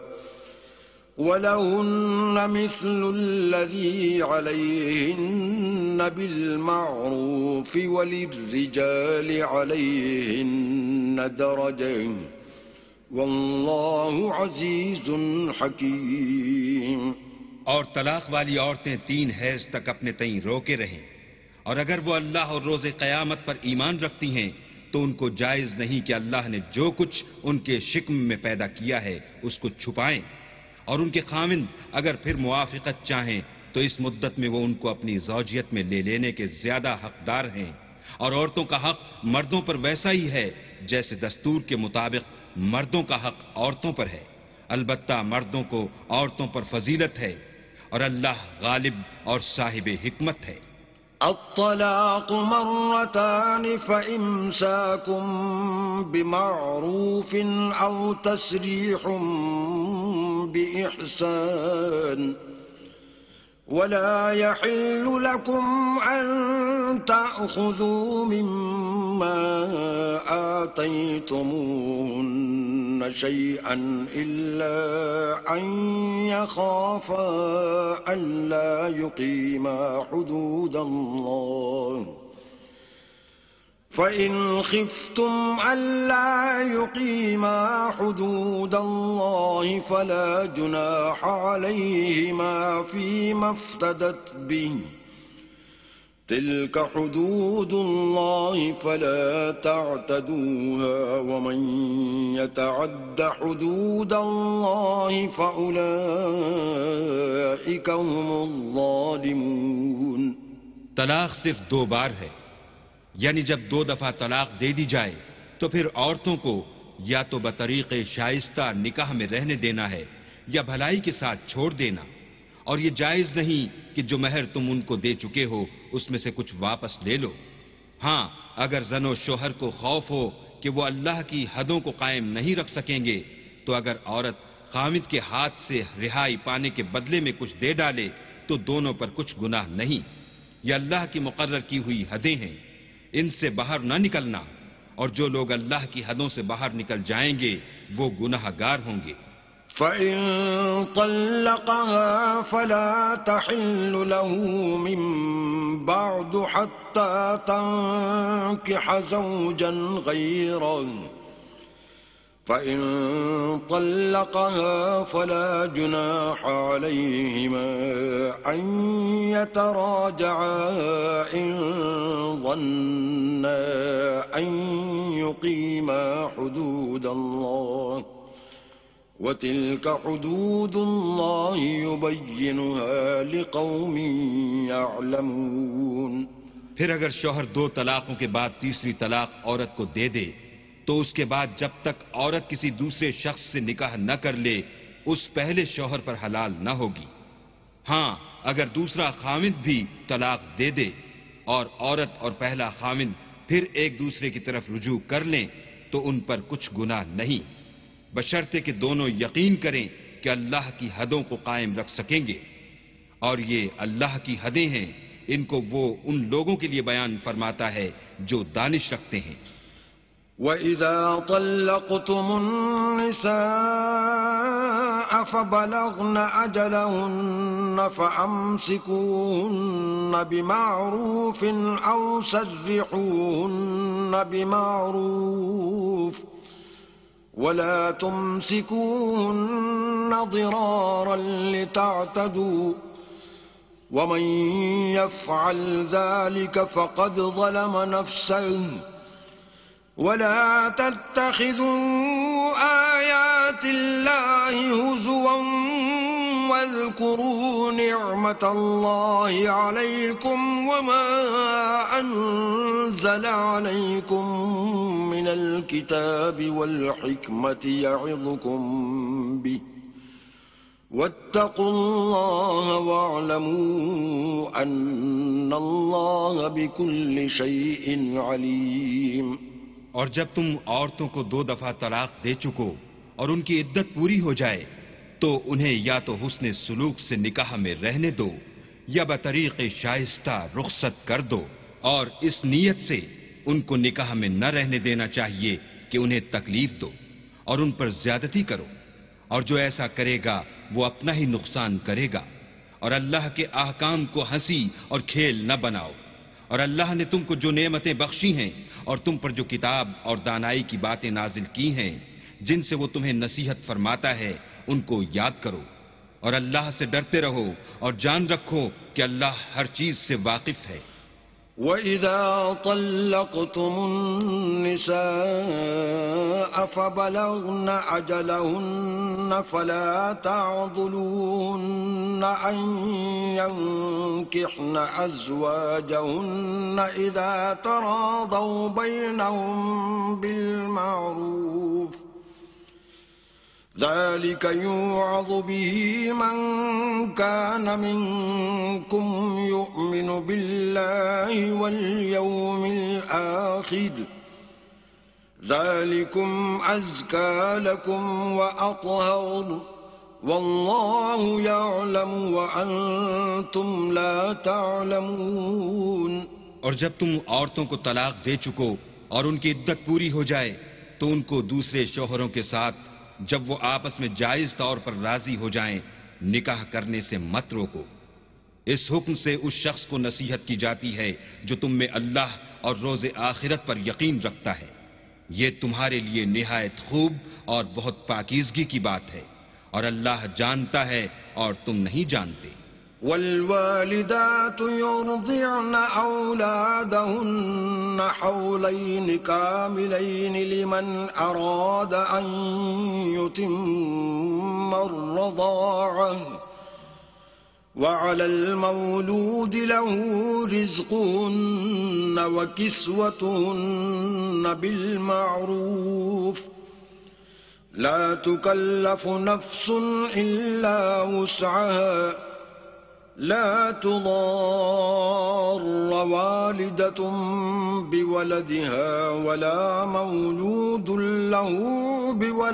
ولهن مثل الذي عليهن بالمعروف وللرجال عليهن درجة والله عزيز حكيم. اور طلاق والی عورتیں تین حیض تک اپنے تئیں روکے رہیں، اور اگر وہ اللہ اور روز قیامت پر ایمان رکھتی ہیں تو ان کو جائز نہیں کہ اللہ نے جو کچھ ان کے شکم میں پیدا کیا ہے اس کو چھپائیں، اور ان کے خاوند اگر پھر موافقت چاہیں تو اس مدت میں وہ ان کو اپنی زوجیت میں لے لینے کے زیادہ حقدار ہیں. اور عورتوں کا حق مردوں پر ویسا ہی ہے جیسے دستور کے مطابق مردوں کا حق عورتوں پر ہے، البتہ مردوں کو عورتوں پر فضیلت ہے، اور اللہ غالب اور صاحب حکمت ہے. الطلاق مرتان فإمساكم بمعروف أو تسريح بإحسان ولا يحل لكم أن تأخذوا مما آتيتموهن شيئا إلا أن يخافا ألا يقيما حدود الله فإن خفتم ألا يقيما حدود الله فلا جناح عليهما فيما افتدت به تلك حدود الله فلا تعتدوها ومن يتعد حدود الله فأولئك هم الظالمون. طلاق صرف دو بار ہے، یعنی جب دو دفعہ طلاق دے دی جائے تو پھر عورتوں کو یا تو بطریق شائستہ نکاح میں رہنے دینا ہے یا بھلائی کے ساتھ چھوڑ دینا، اور یہ جائز نہیں کہ جو مہر تم ان کو دے چکے ہو اس میں سے کچھ واپس لے لو. ہاں اگر زن و شوہر کو خوف ہو کہ وہ اللہ کی حدوں کو قائم نہیں رکھ سکیں گے تو اگر عورت خاوند کے ہاتھ سے رہائی پانے کے بدلے میں کچھ دے ڈالے تو دونوں پر کچھ گناہ نہیں. یہ اللہ کی مقرر کی ہوئی حدیں ہیں. ان سے باہر نہ نکلنا، اور جو لوگ اللہ کی حدوں سے باہر نکل جائیں گے وہ گناہ گار ہوں گے۔ فَإِن طَلَّقَهَا فَلَا تَحِلُّ لَهُ مِن بَعْدُ حَتَّى تَنكِحَ زَوْجًا غَيْرَهُ فَإِن طَلَّقَهَا فَلَا جُنَاحَ عَلَيْهِمَا أَن يَتَرَاجَعَا إِن ظَنَّا أَن يُقِيمَا حُدُودَ اللَّهِ وَتِلْكَ حُدُودُ اللَّهِ يُبَيِّنُهَا لِقَوْمٍ يَعْلَمُونَ۔ پھر اگر شوہر دو طلاقوں کے بعد تیسری طلاق عورت کو دے دے تو اس کے بعد جب تک عورت کسی دوسرے شخص سے نکاح نہ کر لے اس پہلے شوہر پر حلال نہ ہوگی۔ ہاں اگر دوسرا خاوند بھی طلاق دے دے اور عورت اور پہلا خاوند پھر ایک دوسرے کی طرف رجوع کر لیں تو ان پر کچھ گناہ نہیں، بشرطے کہ دونوں یقین کریں کہ اللہ کی حدوں کو قائم رکھ سکیں گے، اور یہ اللہ کی حدیں ہیں، ان کو وہ ان لوگوں کے لیے بیان فرماتا ہے جو دانش رکھتے ہیں۔ وَإِذَا طَلَّقْتُمُ النِّسَاءَ فَبَلَغْنَ أَجَلَهُنَّ فَأَمْسِكُوهُنَّ بِمَعْرُوفٍ أَوْ سَرِّحُوهُنَّ بِمَعْرُوفٍ وَلَا تُمْسِكُوهُنَّ ضِرَارًا لِتَعْتَدُوا وَمَن يَفْعَلْ ذَلِكَ فَقَدْ ظَلَمَ نَفْسَهُ وَلَا تَتَّخِذُوا آيَاتِ اللَّهِ هُزُوًا وَاذْكُرُوا نِعْمَةَ اللَّهِ عَلَيْكُمْ وَمَا أَنزَلَ عَلَيْكُمْ مِنَ الْكِتَابِ وَالْحِكْمَةِ يَعِظُكُمْ بِهِ وَاتَّقُوا اللَّهَ وَاعْلَمُوا أَنَّ اللَّهَ بِكُلِّ شَيْءٍ عَلِيمٌ۔ اور جب تم عورتوں کو دو دفعہ طلاق دے چکو اور ان کی عدت پوری ہو جائے تو انہیں یا تو حسن سلوک سے نکاح میں رہنے دو یا بطریق شائستہ رخصت کر دو، اور اس نیت سے ان کو نکاح میں نہ رہنے دینا چاہیے کہ انہیں تکلیف دو اور ان پر زیادتی کرو، اور جو ایسا کرے گا وہ اپنا ہی نقصان کرے گا، اور اللہ کے احکام کو ہنسی اور کھیل نہ بناؤ۔ اور اللہ نے تم کو جو نعمتیں بخشی ہیں اور تم پر جو کتاب اور دانائی کی باتیں نازل کی ہیں جن سے وہ تمہیں نصیحت فرماتا ہے ان کو یاد کرو، اور اللہ سے ڈرتے رہو اور جان رکھو کہ اللہ ہر چیز سے واقف ہے۔ وَإِذَا طَلَّقْتُمُ النِّسَاءَ فَبَلَغْنَ أَجَلَهُنَّ فَلَا تَعْضُلُوهُنَّ أَن يَنكِحْنَ أَزْوَاجَهُنَّ إِذَا تَرَاضَوْا بَيْنَهُم بِالْمَعْرُوفِ ذَلِكَ يُوعَظُ بِهِ مَن كَانَ مِنكُمْ يُؤْمِنُ بِاللَّهِ وَالْيَوْمِ الْآخِرِ ذَلِكُمْ أَزْكَى لَكُمْ وَأَطْهَرُ وَاللَّهُ يَعْلَمُ وَأَنْتُمْ لَا تَعْلَمُونَ۔ اور جب تم عورتوں کو طلاق دے چکو اور ان کی عدت پوری ہو جائے تو ان کو دوسرے شوہروں کے ساتھ جب وہ آپس میں جائز طور پر راضی ہو جائیں نکاح کرنے سے مت روکو۔ اس حکم سے اس شخص کو نصیحت کی جاتی ہے جو تم میں اللہ اور روز آخرت پر یقین رکھتا ہے، یہ تمہارے لیے نہایت خوب اور بہت پاکیزگی کی بات ہے، اور اللہ جانتا ہے اور تم نہیں جانتے۔ والوالدات يرضعن أولادهن حولين كاملين لمن أراد أن يتم الرضاعة وعلى المولود له رزقهن وكسوتهن بالمعروف لا تكلف نفس إلا وسعها لا تضار والدة بولدها ولا مولود له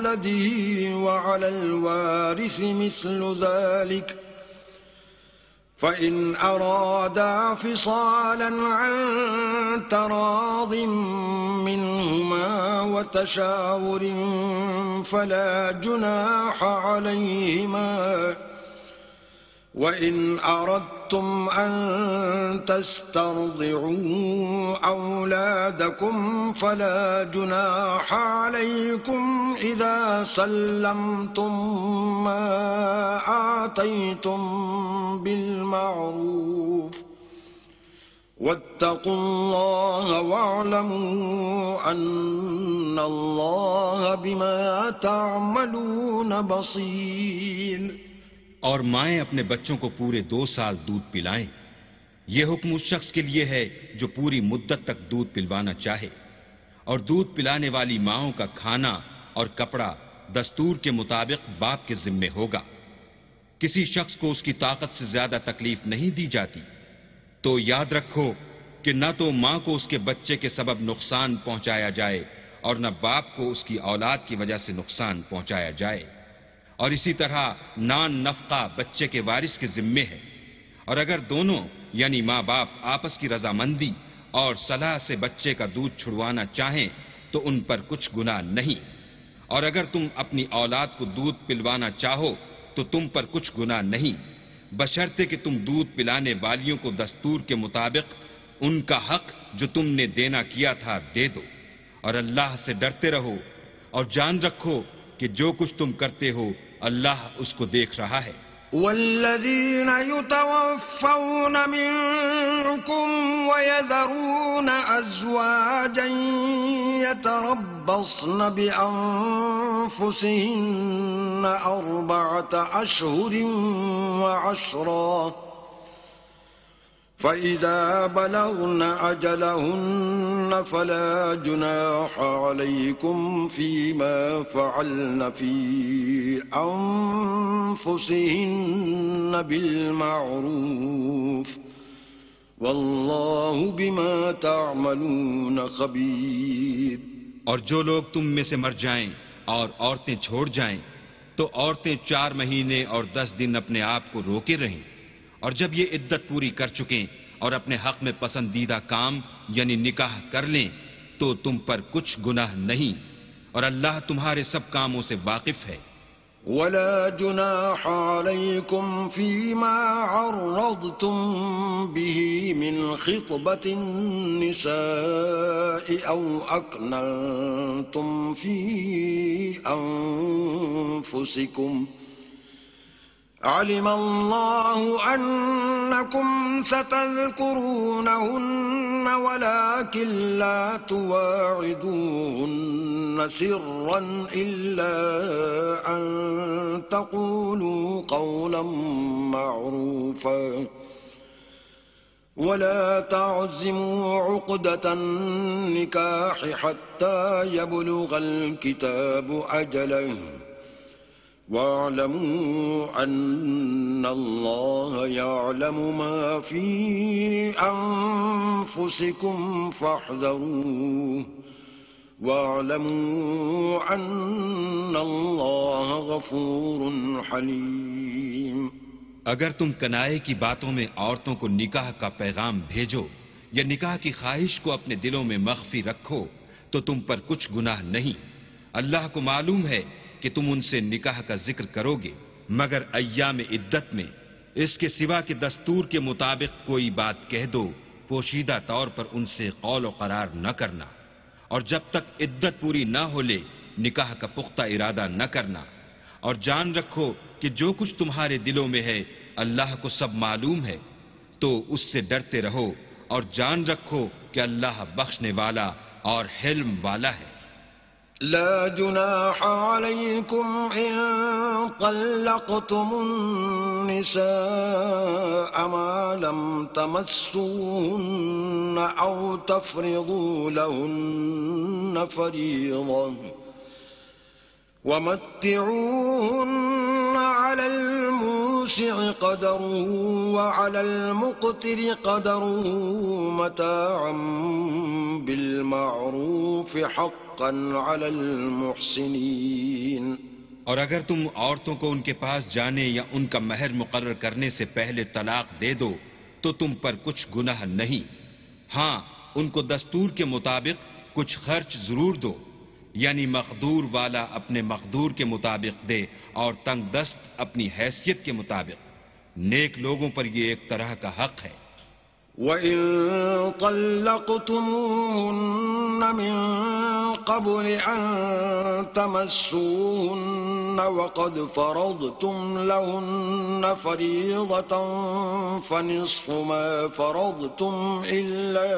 بولده وعلى الوارث مثل ذلك فإن أرادا فصالا عن تراض منهما وتشاور فلا جناح عليهما وإن أردتم أن تسترضعوا أولادكم فلا جناح عليكم إذا سلمتم ما آتيتم بالمعروف واتقوا الله واعلموا أن الله بما تعملون بصير۔ اور مائیں اپنے بچوں کو پورے دو سال دودھ پلائیں۔ یہ حکم اس شخص کے لیے ہے جو پوری مدت تک دودھ پلوانا چاہے، اور دودھ پلانے والی ماؤں کا کھانا اور کپڑا دستور کے مطابق باپ کے ذمے ہوگا۔ کسی شخص کو اس کی طاقت سے زیادہ تکلیف نہیں دی جاتی، تو یاد رکھو کہ نہ تو ماں کو اس کے بچے کے سبب نقصان پہنچایا جائے اور نہ باپ کو اس کی اولاد کی وجہ سے نقصان پہنچایا جائے، اور اسی طرح نان نفقہ بچے کے وارث کے ذمے ہے۔ اور اگر دونوں یعنی ماں باپ آپس کی رضامندی اور صلاح سے بچے کا دودھ چھڑوانا چاہیں تو ان پر کچھ گناہ نہیں، اور اگر تم اپنی اولاد کو دودھ پلوانا چاہو تو تم پر کچھ گناہ نہیں، بشرطے کہ تم دودھ پلانے والیوں کو دستور کے مطابق ان کا حق جو تم نے دینا کیا تھا دے دو، اور اللہ سے ڈرتے رہو اور جان رکھو کہ جو کچھ تم کرتے ہو اللہ اس کو دیکھ رہا ہے۔ والذین یتوفون منکم ویذرون ازواجا یتربصن بانفسهن اربعة اشہر وعشرا فَإِذَا بَلَغْنَ أَجَلَهُنَّ فَلَا جُنَاحَ عَلَيْكُمْ فِيمَا فَعَلْنَ فِي أَنفُسِهِنَّ بِالْمَعْرُوفِ وَاللَّهُ بِمَا تَعْمَلُونَ خَبِيرٌ۔ اور جو لوگ تم میں سے مر جائیں اور عورتیں چھوڑ جائیں تو عورتیں چار مہینے اور دس دن اپنے آپ کو روکے رہیں، اور جب یہ عدت پوری کر چکیں اور اپنے حق میں پسندیدہ کام یعنی نکاح کر لیں تو تم پر کچھ گناہ نہیں، اور اللہ تمہارے سب کاموں سے واقف ہے۔ ولا جناح عليكم فيما عرضتم به من خطبة النساء أو أكننتم في أنفسكم علم الله أنكم ستذكرونهن ولكن لا تواعدوهن سرا إلا أن تقولوا قولا معروفا ولا تعزموا عقدة النكاح حتى يبلغ الكتاب أجله واعلموا أن الله يعلم ما في أنفسكم فاحذروه واعلموا أن الله غفور حليم۔ اگر تم کنائے کی باتوں میں عورتوں کو نکاح کا پیغام بھیجو یا نکاح کی خواہش کو اپنے دلوں میں مخفی رکھو تو تم پر کچھ گناہ نہیں، اللہ کو معلوم ہے کہ تم ان سے نکاح کا ذکر کرو گے، مگر ایام عدت میں اس کے سوا کہ دستور کے مطابق کوئی بات کہہ دو، پوشیدہ طور پر ان سے قول و قرار نہ کرنا، اور جب تک عدت پوری نہ ہو لے نکاح کا پختہ ارادہ نہ کرنا، اور جان رکھو کہ جو کچھ تمہارے دلوں میں ہے اللہ کو سب معلوم ہے، تو اس سے ڈرتے رہو اور جان رکھو کہ اللہ بخشنے والا اور حلم والا ہے۔ لا جناح عليكم إن طلقتم النساء ما لم تمسوهن أو تفرضوا لهن فريضة ومتعوهن على الموسع قدره وعلى المقتر قدره متاعا بالمعروف حقا على المحسنين۔ اور اگر تم عورتوں کو ان کے پاس جانے یا ان کا مہر مقرر کرنے سے پہلے طلاق دے دو تو تم پر کچھ گناہ نہیں. ہاں ان کو دستور کے مطابق کچھ خرچ ضرور دو، یعنی مقدور والا اپنے مقدور کے مطابق دے اور تنگ دست اپنی حیثیت کے مطابق. نیک لوگوں پر یہ ایک طرح کا حق ہے. وَإِن طَلَّقْتُمُوهُنَّ مِن قَبْلِ أَن تَمَسُّوهُنَّ وَقَدْ فَرَضْتُمْ لَهُنَّ فَرِيضَةً فَنِصْفُ مَا فَرَضْتُمْ إِلَّا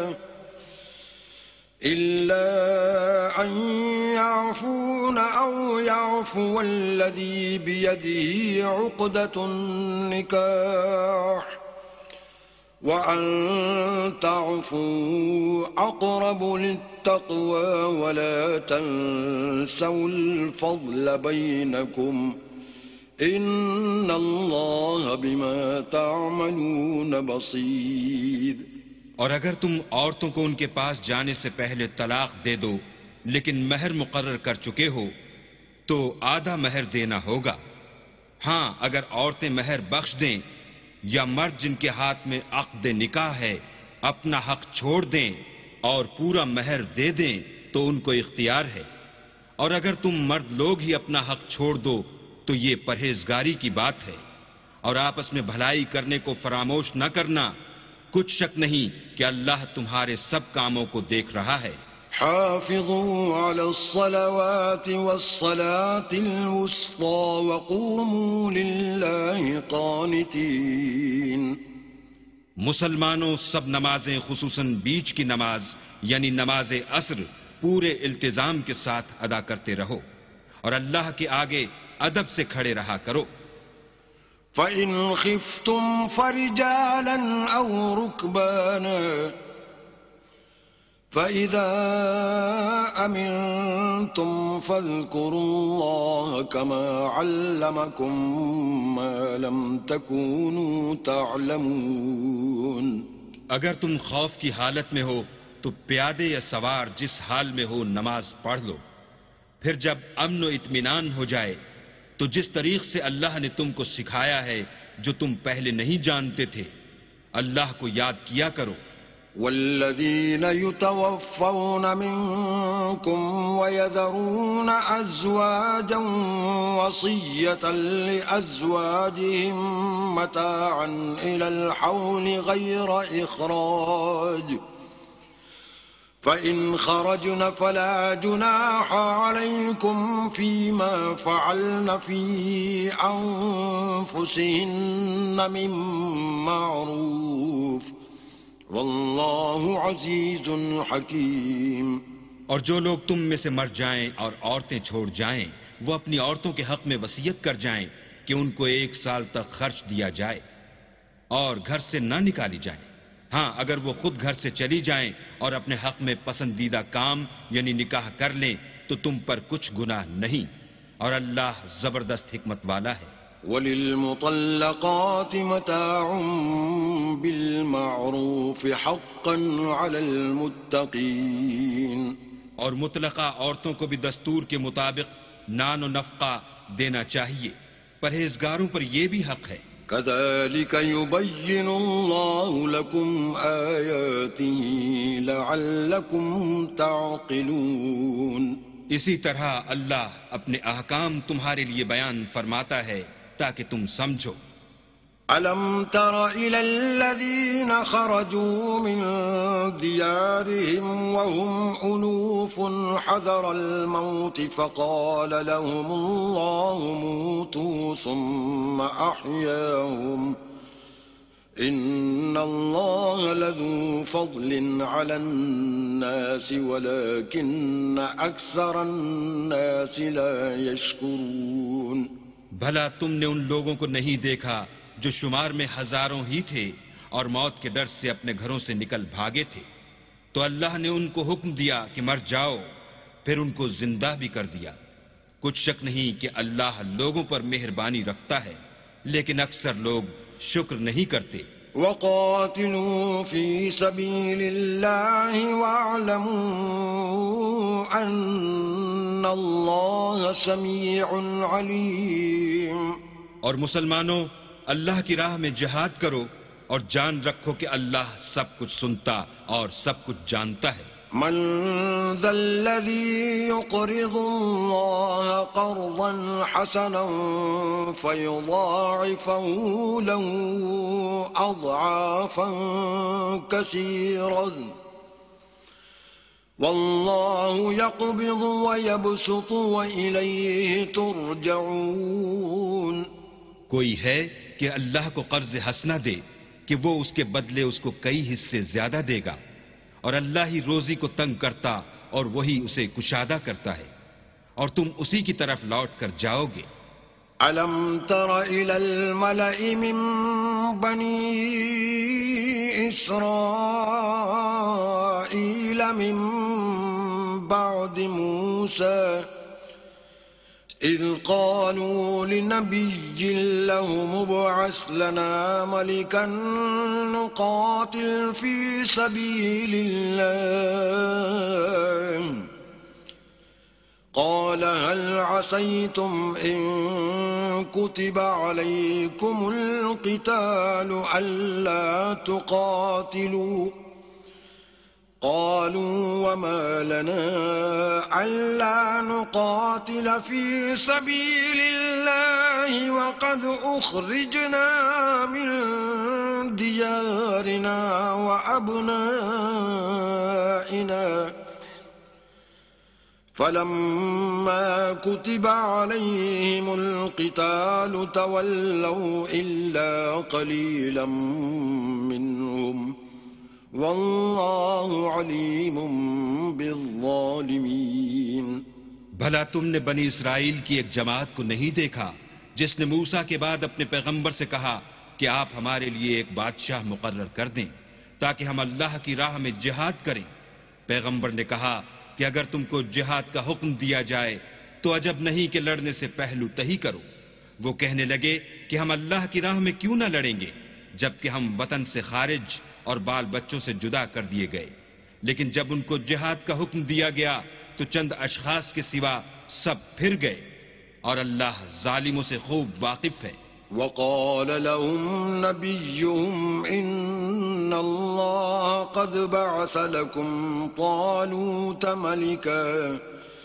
إِلَّا أَن يَعْفُونَ أَوْ يَعْفُوَ الَّذِي بِيَدِهِ عُقْدَةُ النِّكَاحِ وَأَن تَعْفُوا أَقْرَبُ لِلتَّقْوَى وَلَا تَنسَوْا الْفَضْلَ بَيْنَكُمْ إِنَّ اللَّهَ بِمَا تَعْمَلُونَ بَصِيرٌ. اور اگر تم عورتوں کو ان کے پاس جانے سے پہلے طلاق دے دو لیکن مہر مقرر کر چکے ہو تو آدھا مہر دینا ہوگا. ہاں اگر عورتیں مہر بخش دیں یا مرد جن کے ہاتھ میں عقد نکاح ہے اپنا حق چھوڑ دیں اور پورا مہر دے دیں تو ان کو اختیار ہے. اور اگر تم مرد لوگ ہی اپنا حق چھوڑ دو تو یہ پرہیزگاری کی بات ہے. اور آپس میں بھلائی کرنے کو فراموش نہ کرنا، کچھ شک نہیں کہ اللہ تمہارے سب کاموں کو دیکھ رہا ہے. حافظوا على الصلوات والصلاة الوسطى وقوموا لله قانتين. مسلمانوں سب نمازیں خصوصاً بیچ کی نماز یعنی نماز عصر پورے التزام کے ساتھ ادا کرتے رہو اور اللہ کے آگے ادب سے کھڑے رہا کرو. فَإِنْ خِفْتُمْ فَرِجَالًا أَوْ رُكْبَانًا فَإِذَا أَمِنْتُمْ فَاذْكُرُوا اللَّهَ كَمَا عَلَّمَكُمْ مَا لَمْ تَكُونُوا تَعْلَمُونَ. اگر تم خوف کی حالت میں ہو تو پیادے یا سوار جس حال میں ہو نماز پڑھ لو. پھر جب امن و اطمینان ہو جائے تو جس طریق سے اللہ نے تم کو سکھایا ہے جو تم پہلے نہیں جانتے تھے اللہ کو یاد کیا کرو. والذین یتوفون منکم ویذرون ازواجا وصیة لازواجهم متاعا الى الحول غیر اخراج فَإِنْ خَرَجْنَ فَلَا جُنَاحَ عَلَيْكُمْ فِيمَا فَعَلْنَ فِي أَنفُسِهِنَّ مِنْ مَعْرُوفٍ وَاللَّهُ عَزِيزٌ حَكِيمٌ. اور جو لوگ تم میں سے مر جائیں اور عورتیں چھوڑ جائیں وہ اپنی عورتوں کے حق میں وصیت کر جائیں کہ ان کو ایک سال تک خرچ دیا جائے اور گھر سے نہ نکالی جائیں. ہاں اگر وہ خود گھر سے چلی جائیں اور اپنے حق میں پسندیدہ کام یعنی نکاح کر لیں تو تم پر کچھ گناہ نہیں اور اللہ زبردست حکمت والا ہے. وَلِلْمُطَلَّقَاتِ مَتَاعٌ بِالْمَعْرُوفِ حَقًّا عَلَى الْمُتَّقِينَ. اور مطلقہ عورتوں کو بھی دستور کے مطابق نان و نفقہ دینا چاہیے. پرہیزگاروں پر یہ بھی حق ہے. كَذَلِكَ يُبَيِّنُ اللَّهُ لَكُمْ آيَاتِهِ لَعَلَّكُمْ تَعْقِلُونَ. اسی طرح اللہ اپنے احکام تمہارے لیے بیان فرماتا ہے تاکہ تم سمجھو. أَلَمْ تَرَ إِلَى الَّذِينَ خَرَجُوا مِنْ دِيَارِهِمْ وَهُمْ أُلُوفٌ حَذَرَ الْمَوْتِ فَقَالَ لَهُمُ اللَّهُ مُوتُوا ثُمَّ أَحْيَاهُمْ إِنَّ اللَّهَ لَذُو فَضْلٍ عَلَى النَّاسِ وَلَكِنَّ أَكْثَرَ النَّاسِ لَا يَشْكُرُونَ. بھلا تم نے ان لوگوں کو نہیں دیکھا جو شمار میں ہزاروں ہی تھے اور موت کے ڈر سے اپنے گھروں سے نکل بھاگے تھے تو اللہ نے ان کو حکم دیا کہ مر جاؤ پھر ان کو زندہ بھی کر دیا. کچھ شک نہیں کہ اللہ لوگوں پر مہربانی رکھتا ہے لیکن اکثر لوگ شکر نہیں کرتے. وَقَاتِلُوا فِي سَبِيلِ اللَّهِ وَاعْلَمُوا أَنَّ إن الله سميع عليم. اور مسلمانوں، اللہ کی راہ میں جہاد کرو اور جان رکھو کہ اللہ سب کچھ سنتا اور سب کچھ جانتا ہے. من ذا الذي يقرض الله قرضا حسنا فيضاعفه له أضعافا كثيرة والله يقبض ويبسط وإليه ترجعون. کوئی ہے کہ اللہ کو قرض حسنہ دے کہ وہ اس کے بدلے اس کو کئی حصے زیادہ دے گا، اور اللہ ہی روزی کو تنگ کرتا اور وہی اسے کشادہ کرتا ہے، اور تم اسی کی طرف لوٹ کر جاؤ گے. ألم تر إلى الملأ من بني إسرائيل من بعد موسى إذ قالوا لنبي له مبعث لنا ملكا نقاتل في سبيل الله قال هل عسيتم إن كتب عليكم القتال ألا تقاتلوا قالوا وما لنا ألا نقاتل في سبيل الله وقد أخرجنا من ديارنا وأبنائنا فلما كتب عليهم القتال تولوا إلا قليلا منهم واللہ علیم بالظالمین. بھلا تم نے بنی اسرائیل کی ایک جماعت کو نہیں دیکھا جس نے موسیٰ کے بعد اپنے پیغمبر سے کہا کہ آپ ہمارے لیے ایک بادشاہ مقرر کر دیں تاکہ ہم اللہ کی راہ میں جہاد کریں. پیغمبر نے کہا کہ اگر تم کو جہاد کا حکم دیا جائے تو عجب نہیں کہ لڑنے سے پہلو تہی کرو. وہ کہنے لگے کہ ہم اللہ کی راہ میں کیوں نہ لڑیں گے جبکہ ہم وطن سے خارج اور بال بچوں سے جدا کر دیے گئے. لیکن جب ان کو جہاد کا حکم دیا گیا تو چند اشخاص کے سوا سب پھر گئے، اور اللہ ظالموں سے خوب واقف ہے. وقال لهم نبيهم إن الله قد بعث لكم طالوت ملكا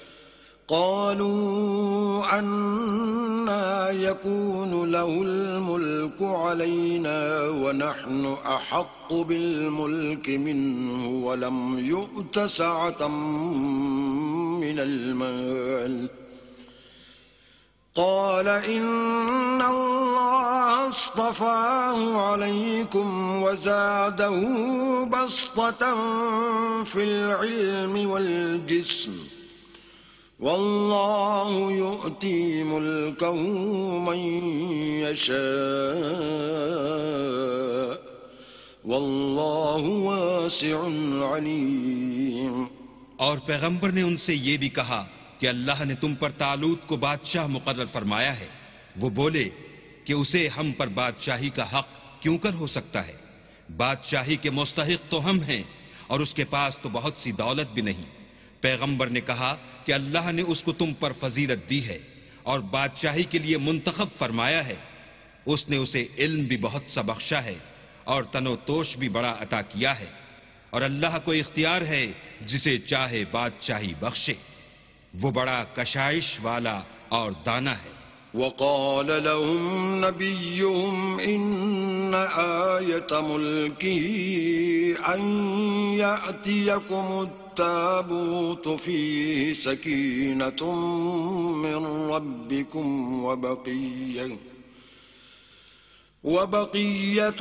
قالوا أنا يكون له الملك علينا ونحن أحق بالملك منه ولم يؤت سعة من المال قال إن الله اصطفاه عليكم وزاده بسطة في العلم والجسم والله يؤتي ملكه من يشاء والله واسع عليم. اور پیغمبر نے ان سے یہ بھی کہا کہ اللہ نے تم پر طالوت کو بادشاہ مقرر فرمایا ہے. وہ بولے کہ اسے ہم پر بادشاہی کا حق کیوں کر ہو سکتا ہے؟ بادشاہی کے مستحق تو ہم ہیں اور اس کے پاس تو بہت سی دولت بھی نہیں. پیغمبر نے کہا کہ اللہ نے اس کو تم پر فضیلت دی ہے اور بادشاہی کے لیے منتخب فرمایا ہے. اس نے اسے علم بھی بہت سا بخشا ہے اور تن و توش بھی بڑا عطا کیا ہے، اور اللہ کو اختیار ہے جسے چاہے بادشاہی بخشے. وہ بڑا کشائش والا اور دانا ہے. وقال لهم نبيهم إن آية ملكه أن يأتيكم التابوت فيه سكينة من ربكم وبقية وبقية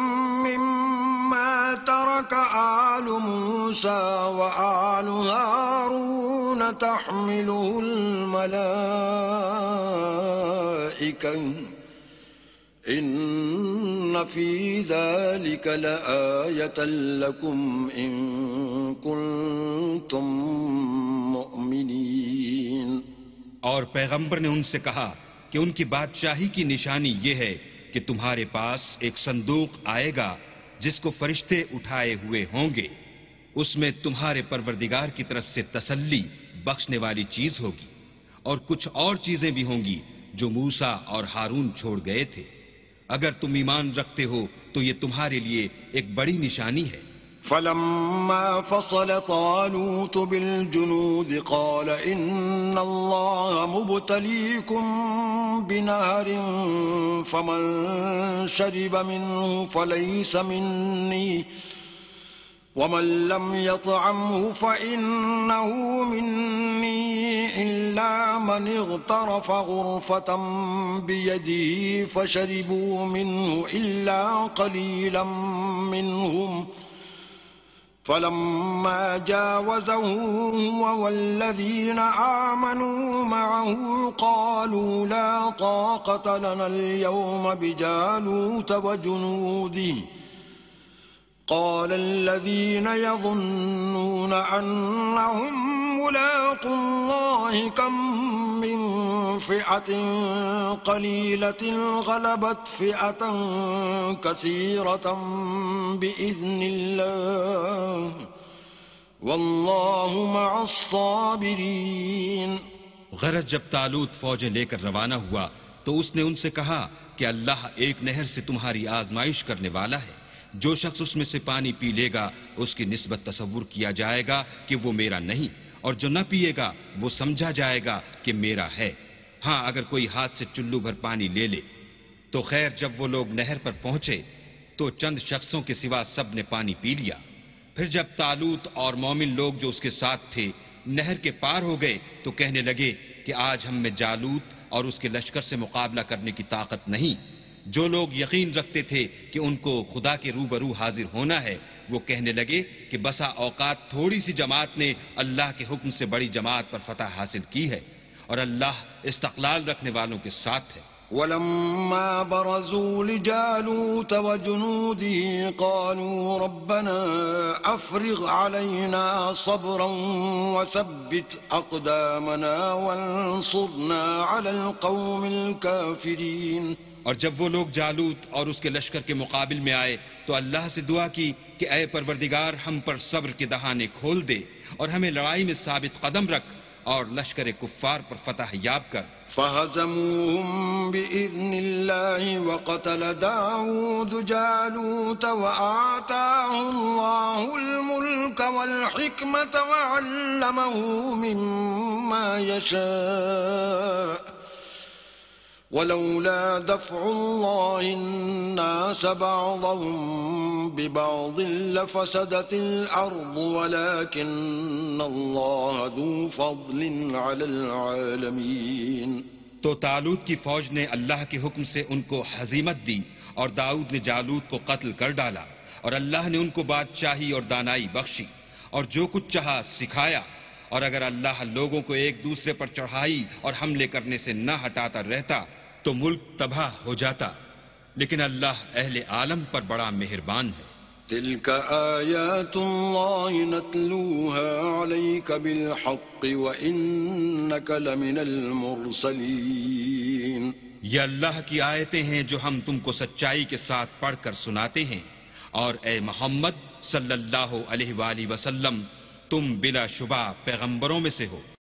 مما ترك آل موسى وآل هارون تحمله الملائكة إن في ذلك لآية لكم إن كنتم مؤمنين. اور پیغمبر نے ان سے کہا کہ ان کی بادشاہی کی نشانی یہ ہے کہ تمہارے پاس ایک صندوق آئے گا جس کو فرشتے اٹھائے ہوئے ہوں گے. اس میں تمہارے پروردگار کی طرف سے تسلی، بخشنے والی چیز ہوگی، اور کچھ اور چیزیں بھی ہوں گی جو موسیٰ اور ہارون چھوڑ گئے تھے۔ اگر تم ایمان رکھتے ہو تو یہ تمہارے لیے ایک بڑی نشانی ہے۔ فلما فصل طالوت بالجنود قال إن الله مبتليكم بنهر فمن شرب منه فليس مني ومن لم يطعمه فإنه مني إلا من اغترف غرفة بيده فشربوا منه إلا قليلا منهم فلما جاوزه هو والذين آمنوا معه قالوا لا طاقة لنا اليوم بجالوت وجنوده قال الذين يظنون أنهم ملاقو الله كم من فئة قليلة غلبت فئة كثيرة بإذن الله والله مع الصابرين۔ غرض جب طالوت فوجیں لے کر روانہ ہوا تو اس نے ان سے کہا کہ اللہ ایک نہر سے تمہاری آزمائش کرنے والا ہے، جو شخص اس میں سے پانی پی لے گا اس کی نسبت تصور کیا جائے گا کہ وہ میرا نہیں، اور جو نہ پیے گا وہ سمجھا جائے گا کہ میرا ہے۔ ہاں اگر کوئی ہاتھ سے چلو بھر پانی لے لے تو خیر۔ جب وہ لوگ نہر پر پہنچے تو چند شخصوں کے سوا سب نے پانی پی لیا۔ پھر جب طالوت اور مومن لوگ جو اس کے ساتھ تھے نہر کے پار ہو گئے تو کہنے لگے کہ آج ہم میں جالوت اور اس کے لشکر سے مقابلہ کرنے کی طاقت نہیں۔ جو لوگ یقین رکھتے تھے کہ ان کو خدا کے روبرو حاضر ہونا ہے وہ کہنے لگے کہ بسا اوقات تھوڑی سی جماعت نے اللہ کے حکم سے بڑی جماعت پر فتح حاصل کی ہے، اور اللہ استقلال رکھنے والوں کے ساتھ ہے۔ ولما برزوا لجالوت وجنوده قالوا ربنا أفرغ علينا صبرا وثبت أقدامنا وانصرنا على القوم الكافرين۔ اور جب وہ لوگ جالوت اور اس کے لشکر کے مقابل میں آئے تو اللہ سے دعا کی کہ اے پروردگار ہم پر صبر کے دہانے کھول دے اور ہمیں لڑائی میں ثابت قدم رکھ اور لشکر کفار پر فتح یاب کر۔ فہزموہم بإذن اللہ وقتل داود جالوت وآتاہ اللہ الملک والحکمت وعلمہ مما یشاء ولولا دفع الله الناس بعضهم ببعض لفسدت الأرض ولكن الله ذو فضل على العالمين۔ تو طالوت کی فوج نے اللہ کے حکم سے ان کو ہزیمت دی اور داؤد نے جالوت کو قتل کر ڈالا، اور اللہ نے ان کو بادشاہی اور دانائی بخشی اور جو کچھ چاہا سکھایا۔ اور اگر اللہ لوگوں کو ایک دوسرے پر چڑھائی اور حملے کرنے سے نہ ہٹاتا رہتا تو ملک تباہ ہو جاتا، لیکن اللہ اہل عالم پر بڑا مہربان ہے۔ تلك آیات اللہ نتلوها علیک بالحق وإنک لمن المرسلین۔ یہ اللہ کی آیتیں ہیں جو ہم تم کو سچائی کے ساتھ پڑھ کر سناتے ہیں، اور اے محمد صلی اللہ علیہ وآلہ وسلم تم بلا شبہ پیغمبروں میں سے ہو۔